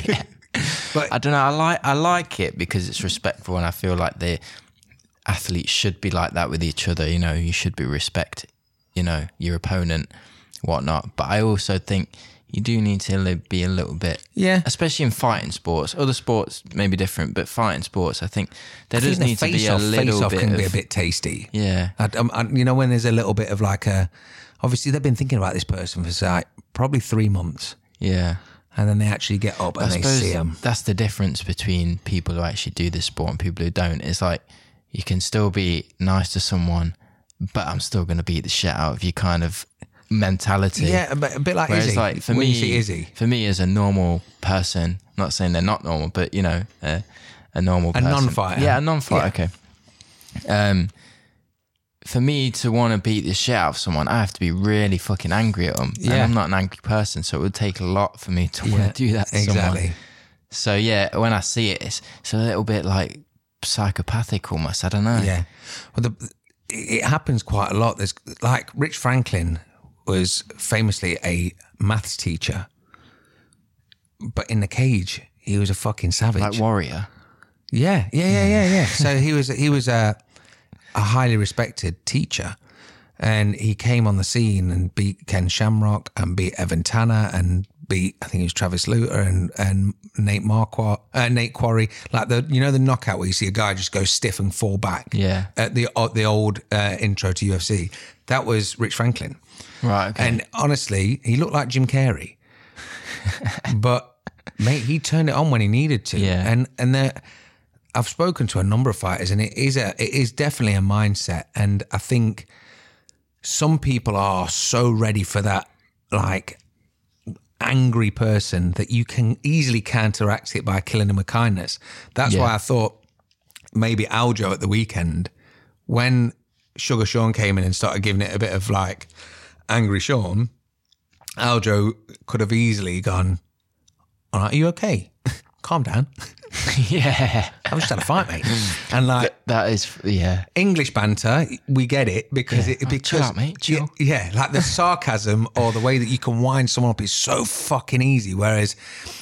But I don't know. I like it because it's respectful, and I feel like the athletes should be like that with each other. You should be respect, your opponent, whatnot. But I also think you do need to be a little bit, especially in fighting sports. Other sports may be different, but fighting sports, I think there does need to be a little bit. Can be a bit tasty. Yeah, when there's a little bit of like obviously they've been thinking about this person for like probably 3 months. Yeah. And then they actually get up and they see them. That's the difference between people who actually do this sport and people who don't. It's like you can still be nice to someone, but I'm still going to beat the shit out of you kind of mentality. Yeah, a bit like Whereas Izzy. Like for when me, you see Izzy. For me as a normal person, not saying they're not normal, but a normal person. A non-fighter. Yeah, a non-fighter. Yeah. Okay. For me to want to beat the shit out of someone, I have to be really fucking angry at them. Yeah. And I'm not an angry person, so it would take a lot for me to want to do that to someone. So yeah, when I see it, it's a little bit like psychopathic almost. I don't know. Yeah. Well, it happens quite a lot. There's like Rich Franklin was famously a maths teacher, but in the cage, he was a fucking savage. Like Warrior. Yeah. So he was a highly respected teacher, and he came on the scene and beat Ken Shamrock and beat Evan Tanner and beat, I think it was Travis Luter and Nate Quarry. Like the knockout where you see a guy just go stiff and fall back. Yeah. At the old intro to UFC. That was Rich Franklin. Right. Okay. And honestly, he looked like Jim Carrey, but mate, he turned it on when he needed to. Yeah. And I've spoken to a number of fighters, and it is definitely a mindset. And I think some people are so ready for that, like, angry person that you can easily counteract it by killing them with kindness. That's why I thought maybe Aljo at the weekend, when Sugar Sean came in and started giving it a bit of like angry Sean, Aljo could have easily gone, "All right, are you okay? Calm down." Yeah. I was just had a fight, mate. And like that is, yeah. English banter, we get it because chill out, mate. Chill. Yeah, like the sarcasm or the way that you can wind someone up is so fucking easy. Whereas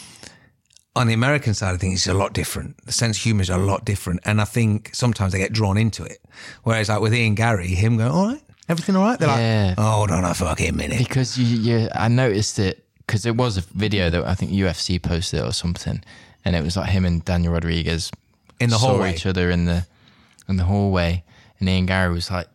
on the American side of things, it's a lot different. The sense of humour is a lot different, and I think sometimes they get drawn into it. Whereas like with Ian Gary, him going, "All right, everything all right?" They're like, "Oh, hold on a fucking minute." Because I noticed it because there was a video that I think UFC posted it or something. And it was like him and Daniel Rodriguez in the hallway, saw each other in the hallway, and Ian Gary was like,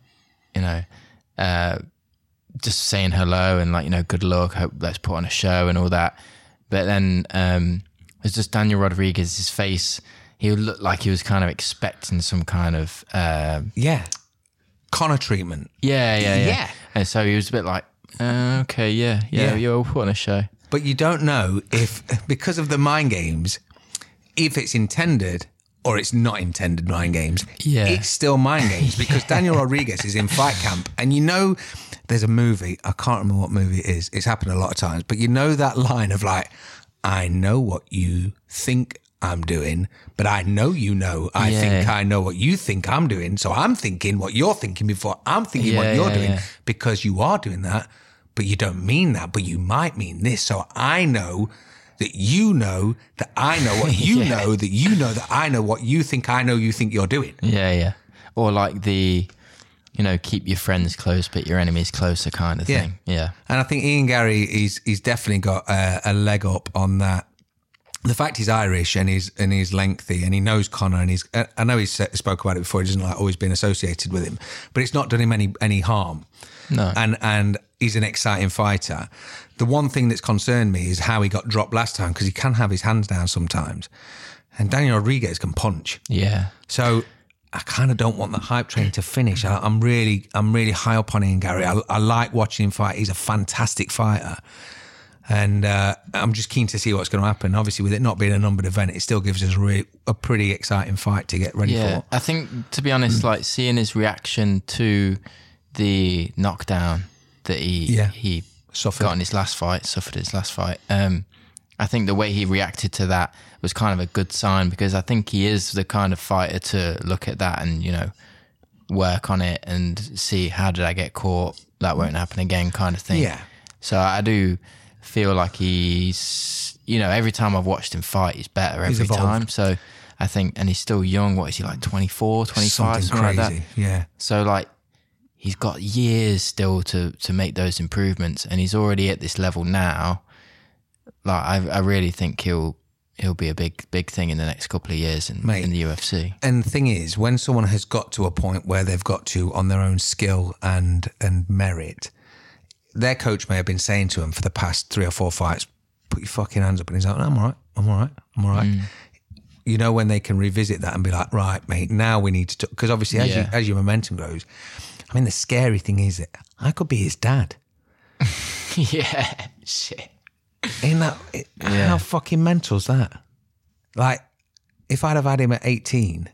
just saying hello and like good luck, hope let's put on a show and all that. But then it was just Daniel Rodriguez, his face. He would look like he was kind of expecting some kind of Connor treatment. Yeah. And so he was a bit like, okay, yeah, we'll put on a show. But you don't know if, because of the mind games, if it's intended or it's not intended mind games. Yeah. It's still mind games because Daniel Rodriguez is in fight camp. And there's a movie, I can't remember what movie it is. It's happened a lot of times. But that line of like, I know what you think I'm doing, but I know I think I know what you think I'm doing. So I'm thinking what you're thinking before I'm thinking what you're doing because you are doing that. But you don't mean that, but you might mean this. So I know that you know that I know what you know, that you know that I know what you think I know you think you're doing. Yeah. Or like the, keep your friends close, but your enemies closer kind of thing. Yeah. And I think Ian Gary, he's definitely got a leg up on that. The fact he's Irish and he's lengthy and he knows Connor and I know he's spoke about it before, he doesn't like always been associated with him, but it's not done him any harm. No. And he's an exciting fighter. The one thing that's concerned me is how he got dropped last time, because he can have his hands down sometimes. And Daniel Rodriguez can punch. Yeah. So I kind of don't want the hype train to finish. I'm really high up on Ian Gary. I like watching him fight. He's a fantastic fighter. And I'm just keen to see what's going to happen. Obviously, with it not being a numbered event, it still gives us a pretty exciting fight to get ready for. I think, to be honest, like seeing his reaction to the knockdown that he suffered in his last fight, I think the way he reacted to that was kind of a good sign, because I think he is the kind of fighter to look at that and, you know, work on it and see, how did I get caught? That won't happen again, kind of thing. Yeah. So I do feel like he's, you know, every time I've watched him fight, he's better every time. So I think, and he's still young. What is he, like 24, 25, something crazy. Like that? Yeah. So like, he's got years still to make those improvements, and he's already at this level now. Like, I really think he'll be a big thing in the next couple of years in the UFC. And the thing is, when someone has got to a point where they've got to, on their own skill and merit, their coach may have been saying to him for the past 3 or 4 fights, put your fucking hands up, and he's like, I'm all right. You know, when they can revisit that and be like, right, mate, now we need to, because obviously as your momentum grows, I mean, the scary thing is that I could be his dad. Yeah, shit. Ain't that, how fucking mental is that? Like, if I'd have had him at 18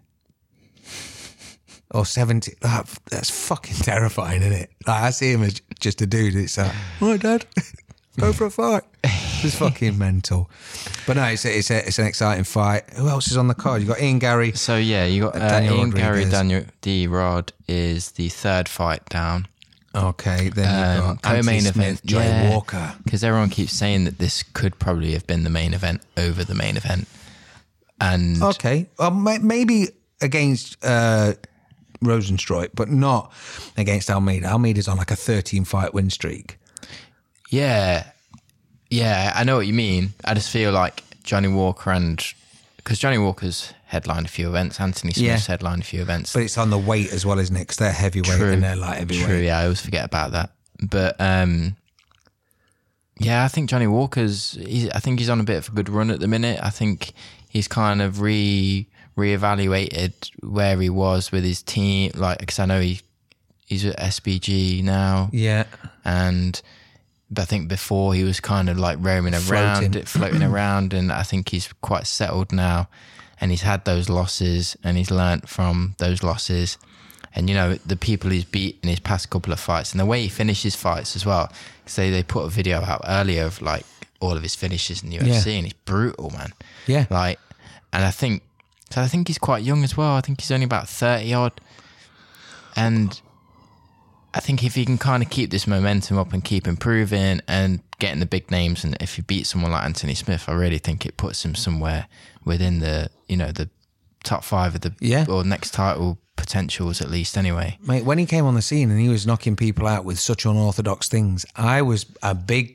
or 17, that's fucking terrifying, isn't it? Like, I see him as just a dude. It's like, all right, Dad, go for a fight. It's fucking mental. But no, it's an exciting fight. Who else is on the card? You got Ian Gary. So yeah, you got Ian Gary. Daniel D. Rod is the third fight down. Okay, then you've got co-main event, Johnny Walker. Because everyone keeps saying that this could probably have been the main event over the main event. And okay, well, maybe against Rosenstruik, but not against Almeida. Almeida's on like a 13-fight win streak. Yeah, I know what you mean. I just feel like Johnny Walker, and because Johnny Walker's headlined a few events, Anthony Smith's headlined a few events. But it's on the weight as well, isn't it? Because they're heavyweight and they're light heavyweight. True, yeah, I always forget about that. But yeah, I think Johnny Walker's, I think he's on a bit of a good run at the minute. I think he's kind of reevaluated where he was with his team, like, because I know he's at SBG now. Yeah. But I think before he was kind of like roaming around, floating around, and I think he's quite settled now, and he's had those losses and he's learnt from those losses, and you know, the people he's beat in his past couple of fights and the way he finishes fights as well. So they put a video out earlier of like all of his finishes in the UFC, and he's brutal, man. Yeah. Like, and I think he's quite young as well. I think he's only about 30 odd, and I think if he can kind of keep this momentum up and keep improving and getting the big names, and if he beats someone like Anthony Smith, I really think it puts him somewhere within the, you know, the top 5 of the or next title potentials at least anyway. Mate, when he came on the scene and he was knocking people out with such unorthodox things, I was a big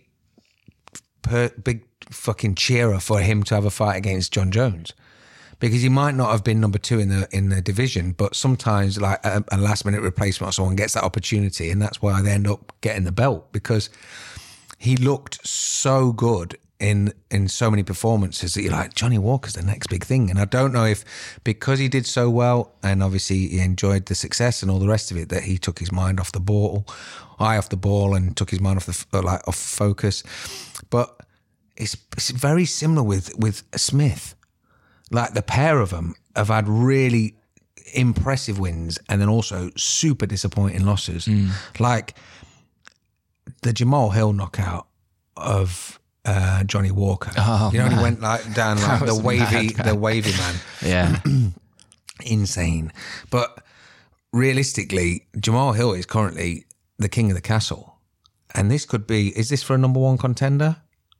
fucking cheerer for him to have a fight against John Jones. Because he might not have been number 2 in the division, but sometimes like a last minute replacement or someone gets that opportunity, and that's why they end up getting the belt, because he looked so good in so many performances that you're like, Johnny Walker's the next big thing. And I don't know if because he did so well and obviously he enjoyed the success and all the rest of it, that he took his mind off the ball, and took his mind off focus. But it's very similar with Smith. Like, the pair of them have had really impressive wins and then also super disappointing losses. Like the Jamal Hill knockout of Johnny Walker. Oh, you know, he went like down like the wavy man. Yeah. Insane. But realistically, Jamal Hill is currently the king of the castle. And this could be, is this for a number 1 contender?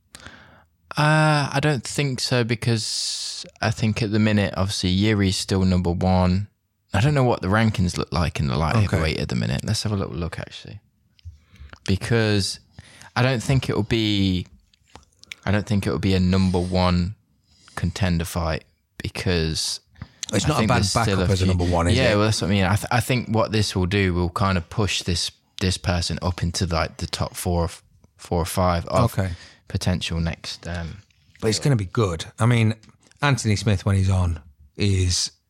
I don't think so, because I think at the minute, obviously, Yuri's still number 1. I don't know what the rankings look like in the light heavyweight at the minute. Let's have a little look, actually. Because I don't think it will be a number 1 contender fight, because it's not a bad backup as a number 1, is it? Yeah, well, that's what I mean. I think what this will do will kind of push this person up into like the top 4 or 5 of potential next. But it's going to be good. I mean, Anthony Smith, when he's on, is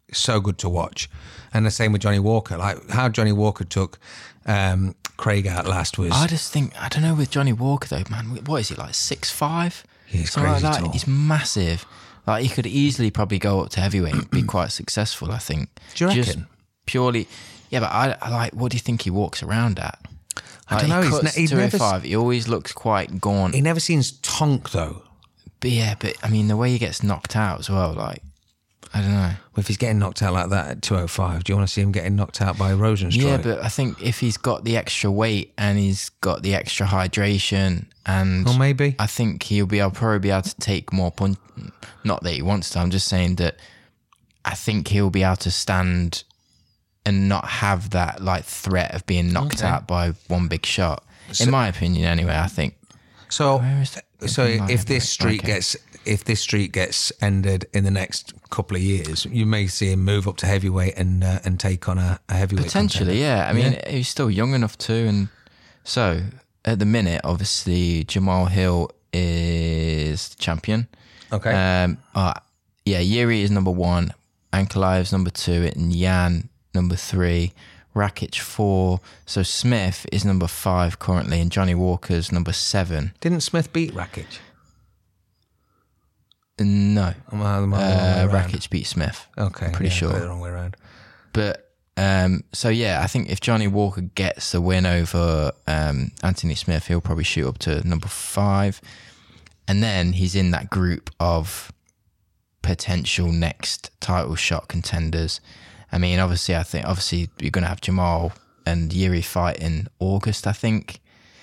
so good to watch. And the same with Johnny Walker. Like how Johnny Walker took Craig out last was... I just think, I don't know with Johnny Walker though, man. What is he, like 6'5"? He's Something crazy like that. tall. He's massive. Like he could easily probably go up to heavyweight and be quite successful, I think. Do you reckon? Just purely... Yeah, but I like, what do you think he walks around at? I don't know. He cuts He's never... 205. He always looks quite gaunt. He never seems tonk, though. But yeah, but I mean, the way he gets knocked out as well, like, I don't know. If he's getting knocked out like that at 205, do you want to see him getting knocked out by Rosenstruik? Yeah, but I think if he's got the extra weight and he's got the extra hydration, and Well, maybe. I think probably be able to take more punch. Not that he wants to. I'm just saying that I think he'll be able to stand and not have that like threat of being knocked out by one big shot. In my opinion, anyway, I think. So, Where is that? if this streak gets ended in the next couple of years, you may see him move up to heavyweight and take on a heavyweight Potentially, contender. yeah. I mean, he's still young enough too, and so at the minute, obviously, Jamal Hill is the champion. Okay. Yuri is number 1, Ankalaev's number 2, and Yan number 3, Rakic 4. So Smith is number 5 currently, and Johnny Walker's number 7. Didn't Smith beat Rakic? No, Am I the wrong way around? Rakic beat Smith. Okay, pretty sure. got it the wrong way around. But so yeah, I think if Johnny Walker gets the win over Anthony Smith, he'll probably shoot up to number 5, and then he's in that group of potential next title shot contenders. I mean, obviously you're going to have Jamal and Yuri fight in August, I think.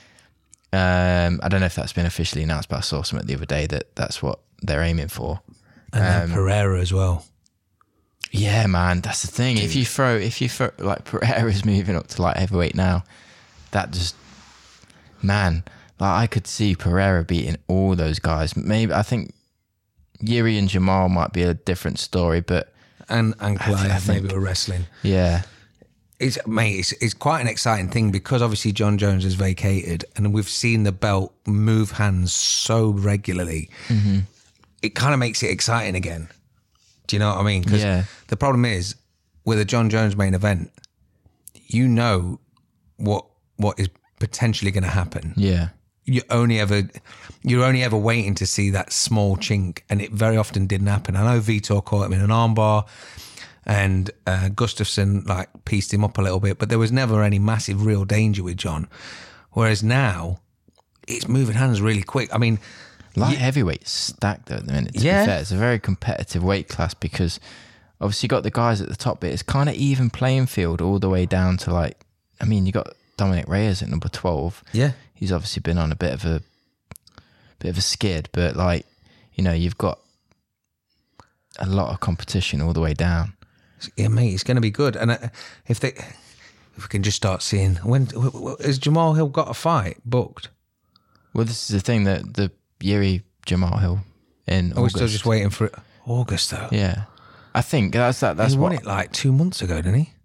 I don't know if that's been officially announced, but I saw something the other day that that's what they're aiming for. And then Pereira as well. Yeah, man, that's the thing. If you throw like Pereira's moving up to like heavyweight now, that just, man, like I could see Pereira beating all those guys. Maybe I think Yuri and Jamal might be a different story, but And I Clive think- maybe were wrestling. yeah, It's quite an exciting thing because obviously John Jones has vacated and we've seen the belt move hands so regularly. Mm-hmm. It kind of makes it exciting again. Do you know what I mean? 'Cause Yeah. the problem is with a John Jones main event, you know what is potentially going to happen. yeah, You're only ever waiting to see that small chink, and it very often didn't happen. I know Vitor caught him in an armbar, and Gustafsson like pieced him up a little bit, but there was never any massive real danger with John. Whereas now, it's moving hands really quick. I mean, light heavyweight's stacked though at the minute. To Yeah. be fair, it's a very competitive weight class because obviously you got the guys at the top, but it's kind of even playing field all the way down to like, I mean, you got Dominic Reyes at number 12. yeah, He's obviously been on a bit of a skid, but like, you know, you've got a lot of competition all the way down. yeah, mate, it's going to be good. And if we can just start seeing has Jamal Hill got a fight booked? Well, this is the thing that the Yuri Jamal Hill in Are we August. still just waiting for it? August though? Yeah, I think that's he won what. it like 2 months ago, didn't he?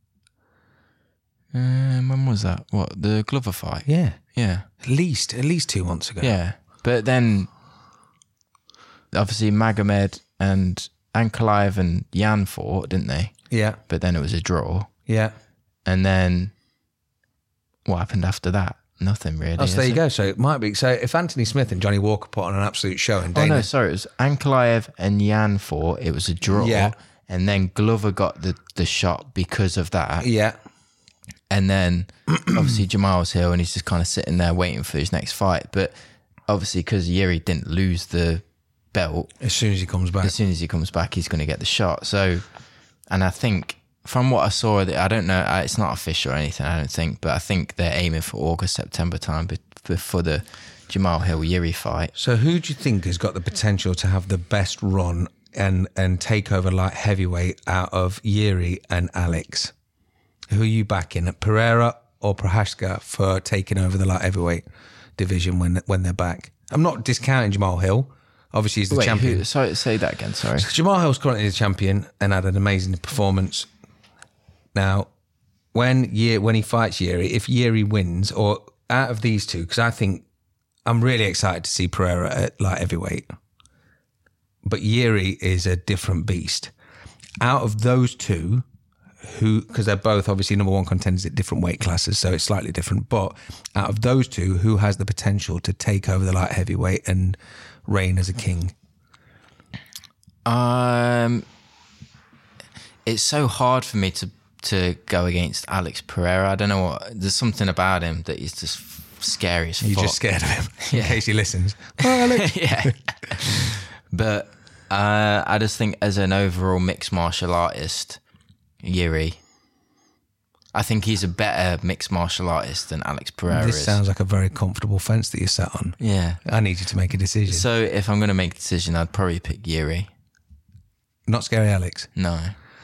When was that? What, the Glover fight? Yeah, Yeah. at least 2 months ago. Yeah, but then obviously Magomed and Ankalaev and Yan fought, didn't they? yeah, But then it was a draw, yeah. and then what happened after that? Nothing really. Oh, so there you go. So it might be. So if Anthony Smith and Johnny Walker put on an absolute show in Oh Dana, no, sorry, it was Ankalaev and Yan fought. It was a draw, Yeah. and then Glover got the shot because of that. yeah, And then obviously Jamal's here and he's just kind of sitting there waiting for his next fight. But obviously because Yuri didn't lose the belt, as soon as he comes back, as soon as he comes back, he's going to get the shot. So, and I think from what I saw, I don't know, it's not official or anything, I don't think, but I think they're aiming for August, September time before the Jamal Hill Yuri fight. So who do you think has got the potential to have the best run and take over light heavyweight out of Yuri and Alex? Who are you backing, Pereira or Prohaska, for taking over the light heavyweight division when they're back? I'm not discounting Jamal Hill. Obviously, he's the champion. Sorry, say that again, sorry. Jamal Hill's currently the champion and had an amazing performance. Now, when he fights Yuri, if Yuri wins, or out of these two, because I think I'm really excited to see Pereira at light heavyweight, but Yuri is a different beast. out of those two, because they're both obviously number one contenders at different weight classes, so it's slightly different. But out of those two, who has the potential to take over the light heavyweight and reign as a king? It's so hard for me to go against Alex Pereira. I don't know what. There's something about him that is just scary as fuck. You're just scared of him in case he listens. Oh, Alex. Yeah. But I just think as an overall mixed martial artist, Yuri, I think he's a better mixed martial artist than Alex Pereira This is. sounds like a very comfortable fence that you're sat on. Yeah. I need you to make a decision. So if I'm going to make a decision, I'd probably pick Yuri. Not Scary Alex. No.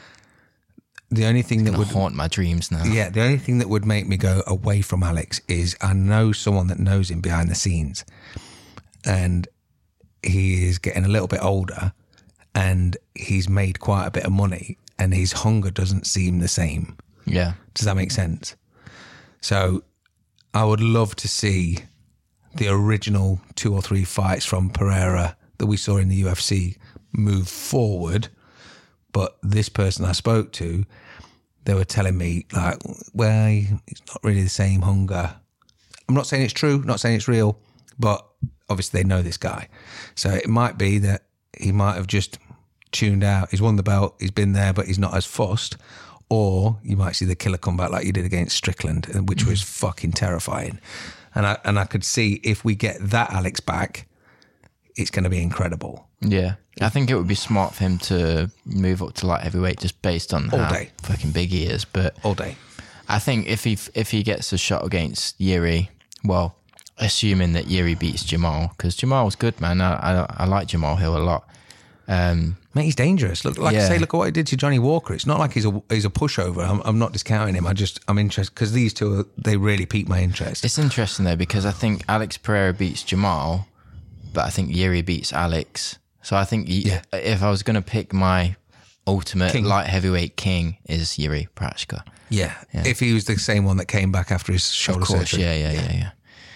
The only thing that Would would haunt my dreams now. Yeah, the only thing that would make me go away from Alex is I know someone that knows him behind the scenes, and he is getting a little bit older, and he's made quite a bit of money, and his hunger doesn't seem the same. Yeah. Does that make sense? So I would love to see the original 2 or 3 fights from Pereira that we saw in the UFC move forward. But this person I spoke to, they were telling me, like, well, it's not really the same hunger. I'm not saying it's true, not saying it's real, but obviously they know this guy. So it might be that he might have just tuned out. He's won the belt, he's been there, but he's not as fussed. Or you might see the killer come back like you did against Strickland, which was fucking terrifying. And I could see if we get that Alex back, it's going to be incredible. Yeah. I think it would be smart for him to move up to light heavyweight just based on All how day. fucking big he is. But All day. I think if he gets a shot against Yuri, well, assuming that Yuri beats Jamal, because Jamal's good, man. I like Jamal Hill a lot. Mate, he's dangerous. Look, like I Yeah. say, look at what he did to Johnny Walker. It's not like he's a pushover. I'm not discounting him. I'm interested because these two they really pique my interest. It's interesting though because I think Alex Pereira beats Jamal, but I think Yuri beats Alex. So I think if I was going to pick my ultimate King. light heavyweight king is Yuri Prochazka. Yeah. If he was the same one that came back after his shoulder Of course, surgery. yeah.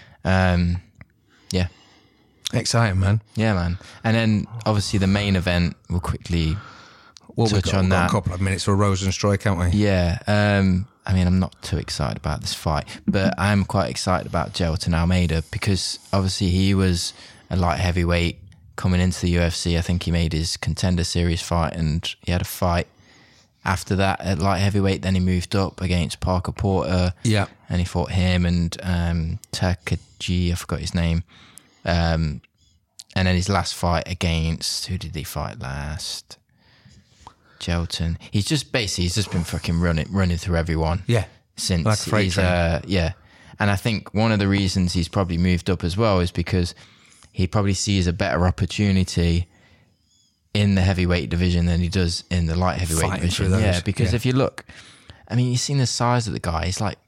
Yeah, Exciting, man. yeah, man. And then obviously the main event, we'll quickly Well, we've touch got on that. a couple of minutes for Rosenstruy, can't we? Yeah. I mean, I'm not too excited about this fight, but I'm quite excited about Jailton Almeida because obviously he was a light heavyweight coming into the UFC. I think he made his Contender Series fight and he had a fight after that at light heavyweight. Then he moved up against Parker Porter. Yeah. And he fought him and Takaji, I forgot his name. And then his last fight against, who did he fight last? Gelton. He's just been fucking running through everyone. Yeah. Since Like a freight he's train. yeah. And I think one of the reasons he's probably moved up as well is because he probably sees a better opportunity in the heavyweight division than he does in the light heavyweight Fighting division. through those, Yeah, because yeah. if you look, I mean, you've seen the size of the guy.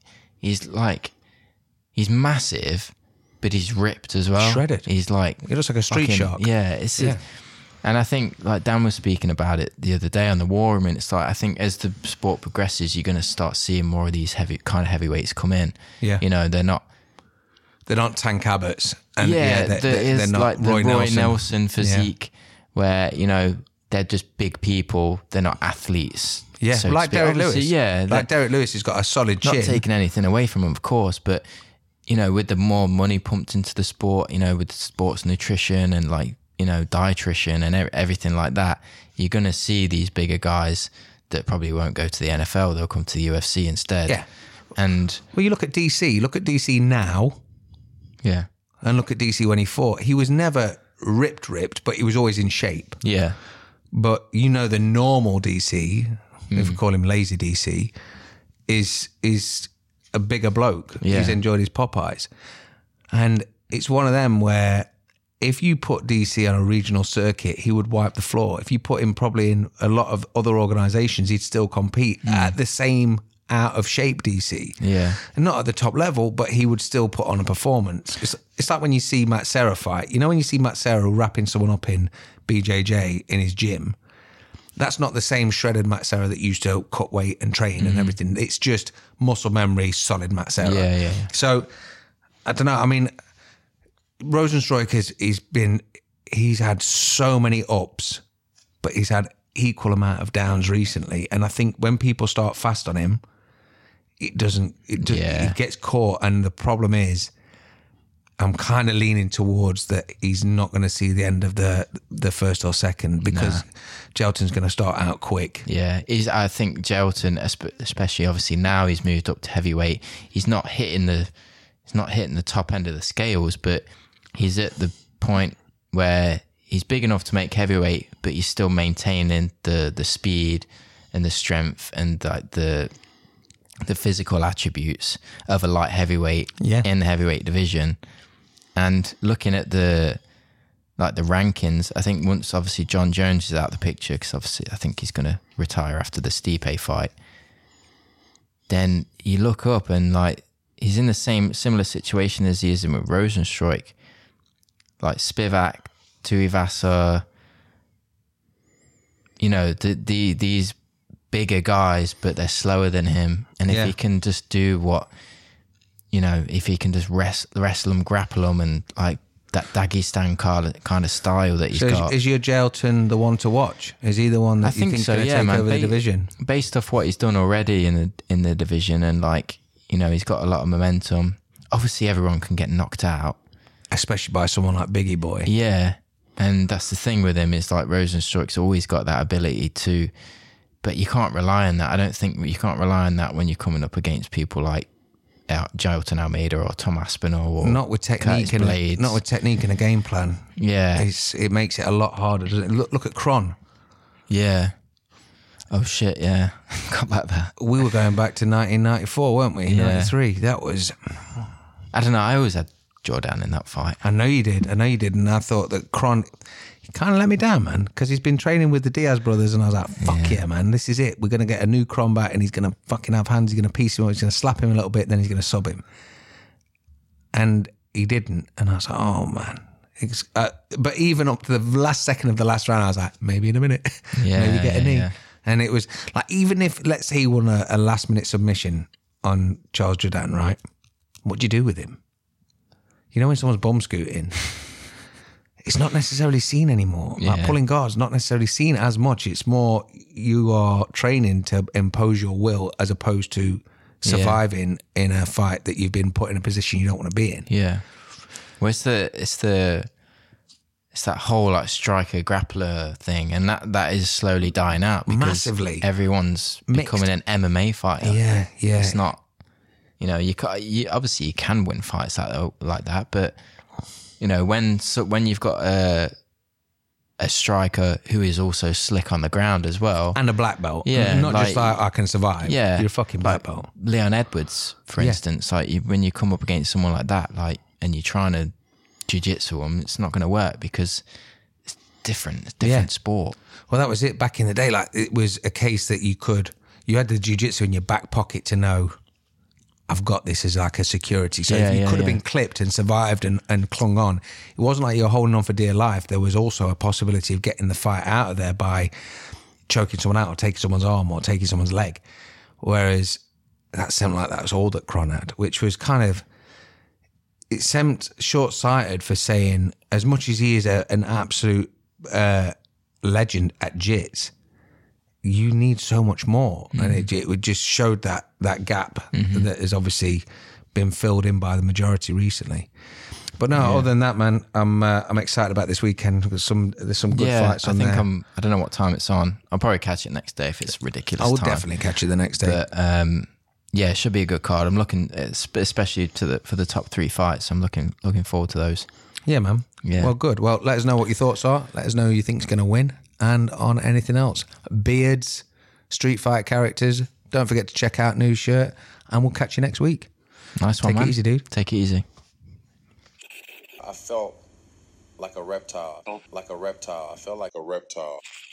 He's massive, but he's ripped as well. Shredded. He's like He looks like a street fucking- shark. Yeah, and I think like Dan was speaking about it the other day on the War Room, and it's like I think as the sport progresses, you're going to start seeing more of these heavyweights come in. Yeah. You know, they're not. They're not Tank Abbots. And There they're is not like the Roy Nelson physique, where you know they're just big people. They're not athletes. Yeah, so to like speak. Derek Obviously, Lewis. Yeah, Like Derek Lewis has got a solid not chin. taking anything away from him, of course, but you know, with the more money pumped into the sport, you know, with sports nutrition and like, you know, dietitian and everything like that, you're going to see these bigger guys that probably won't go to the NFL. They'll come to the UFC instead. Yeah. And Well, you look at DC. Look at DC now yeah, and look at DC when he fought. He was never ripped, but he was always in shape. yeah, But you know the normal DC, if we call him lazy DC, is a bigger bloke. Yeah. He's enjoyed his Popeyes. And it's one of them where if you put DC on a regional circuit, he would wipe the floor. If you put him probably in a lot of other organisations, he'd still compete at the same out of shape DC. Yeah. And not at the top level, but he would still put on a performance. It's like when you see Matt Serra fight. You know when you see Matt Serra wrapping someone up in BJJ in his gym? That's not the same shredded Matt Serra that used to cut weight and train and everything. It's just muscle memory, solid Matt Serra. Yeah. So, I don't know. I mean, Rosenstruik he's had so many ups, but he's had equal amount of downs recently, and I think when people start fast on him, it gets caught. And the problem is, I'm kind of leaning towards that he's not going to see the end of the first or second, because Jelton's going to start out quick. Yeah, I think Jelton, especially obviously now he's moved up to heavyweight, he's not hitting the top end of the scales, but he's at the point where he's big enough to make heavyweight, but he's still maintaining the speed and the strength and like the physical attributes of a light heavyweight in the heavyweight division. And looking at the rankings, I think once obviously John Jones is out of the picture, because obviously I think he's going to retire after the Stipe fight, then you look up and like he's in the similar situation as he is in with Rosenstruik, like Spivak, Tuivasa, you know, these bigger guys, but they're slower than him. And if he can just do what, you know, if he can just wrestle them, grapple them, and like that Dagestan kind of style that he's got. Is your Jelton the one to watch? Is he the one that you think going to take over the division? Based off what he's done already in the division, and like, you know, he's got a lot of momentum. Obviously, everyone can get knocked out, especially by someone like Biggie Boy. Yeah, and that's the thing with him, is like Rosenstruik's always got that ability to, but you can't rely on that. I don't think you can't rely on that when you're coming up against people like Jelton Almeida or Tom Aspinall, or not with technique and a game plan. Yeah, it makes it a lot harder, doesn't it? Look at Kron. Yeah. Oh shit, yeah. Got back that. We were going back to 1994, weren't we? Yeah. 93. That was, I don't know, I always had Jordan in that fight. I know you did, and I thought that Kron, he kind of let me down, man, because he's been training with the Diaz brothers, and I was like, fuck yeah, man, this is it. We're going to get a new Kron back, and he's going to fucking have hands, he's going to piece him, he's going to slap him a little bit, then he's going to sub him. And he didn't, and I was like, oh, man. But even up to the last second of the last round, I was like, maybe in a minute, maybe get a knee. Yeah. And it was like, even if, let's say he won a last-minute submission on Charles Jourdain, right? What do you do with him? You know when someone's bum scooting, it's not necessarily seen anymore. Yeah. Like pulling guards, not necessarily seen as much. It's more you are training to impose your will as opposed to surviving in a fight that you've been put in a position you don't want to be in. Yeah. Well, it's that whole like striker grappler thing, and that is slowly dying out because massively. Everyone's becoming an MMA fighter. Yeah. It's not. You know, you obviously you can win fights like that, but you know when you've got a striker who is also slick on the ground as well, and a black belt, not just like I can survive. Yeah, you're a fucking black belt. Leon Edwards, for instance, like when you come up against someone like that, like, and you're trying to jiu-jitsu them, it's not going to work because it's different sport. Well, that was it back in the day. Like it was a case that you had the jiu-jitsu in your back pocket to know, I've got this as like a security. So if you could have been clipped and survived and clung on, it wasn't like you're holding on for dear life. There was also a possibility of getting the fight out of there by choking someone out or taking someone's arm or taking someone's leg. Whereas that seemed like that was all that Kron had, which was kind of, it seemed short-sighted for saying, as much as he is an absolute legend at jits, you need so much more. And it just showed that gap that has obviously been filled in by the majority recently. But no, other than that, man, I'm excited about this weekend. There's some good fights on there. I don't know what time it's on. I'll probably catch it next day if it's ridiculous. I will definitely catch it the next day. But it should be a good card. I'm looking, especially for the top 3 fights. I'm looking forward to those. Yeah, man. Yeah. Well, good. Well, let us know what your thoughts are. Let us know who you think's going to win. And on anything else, beards, street fight characters. Don't forget to check out New Shirt, and we'll catch you next week. Nice one, man. Take it easy, dude. Take it easy. I felt like a reptile. I felt like a reptile.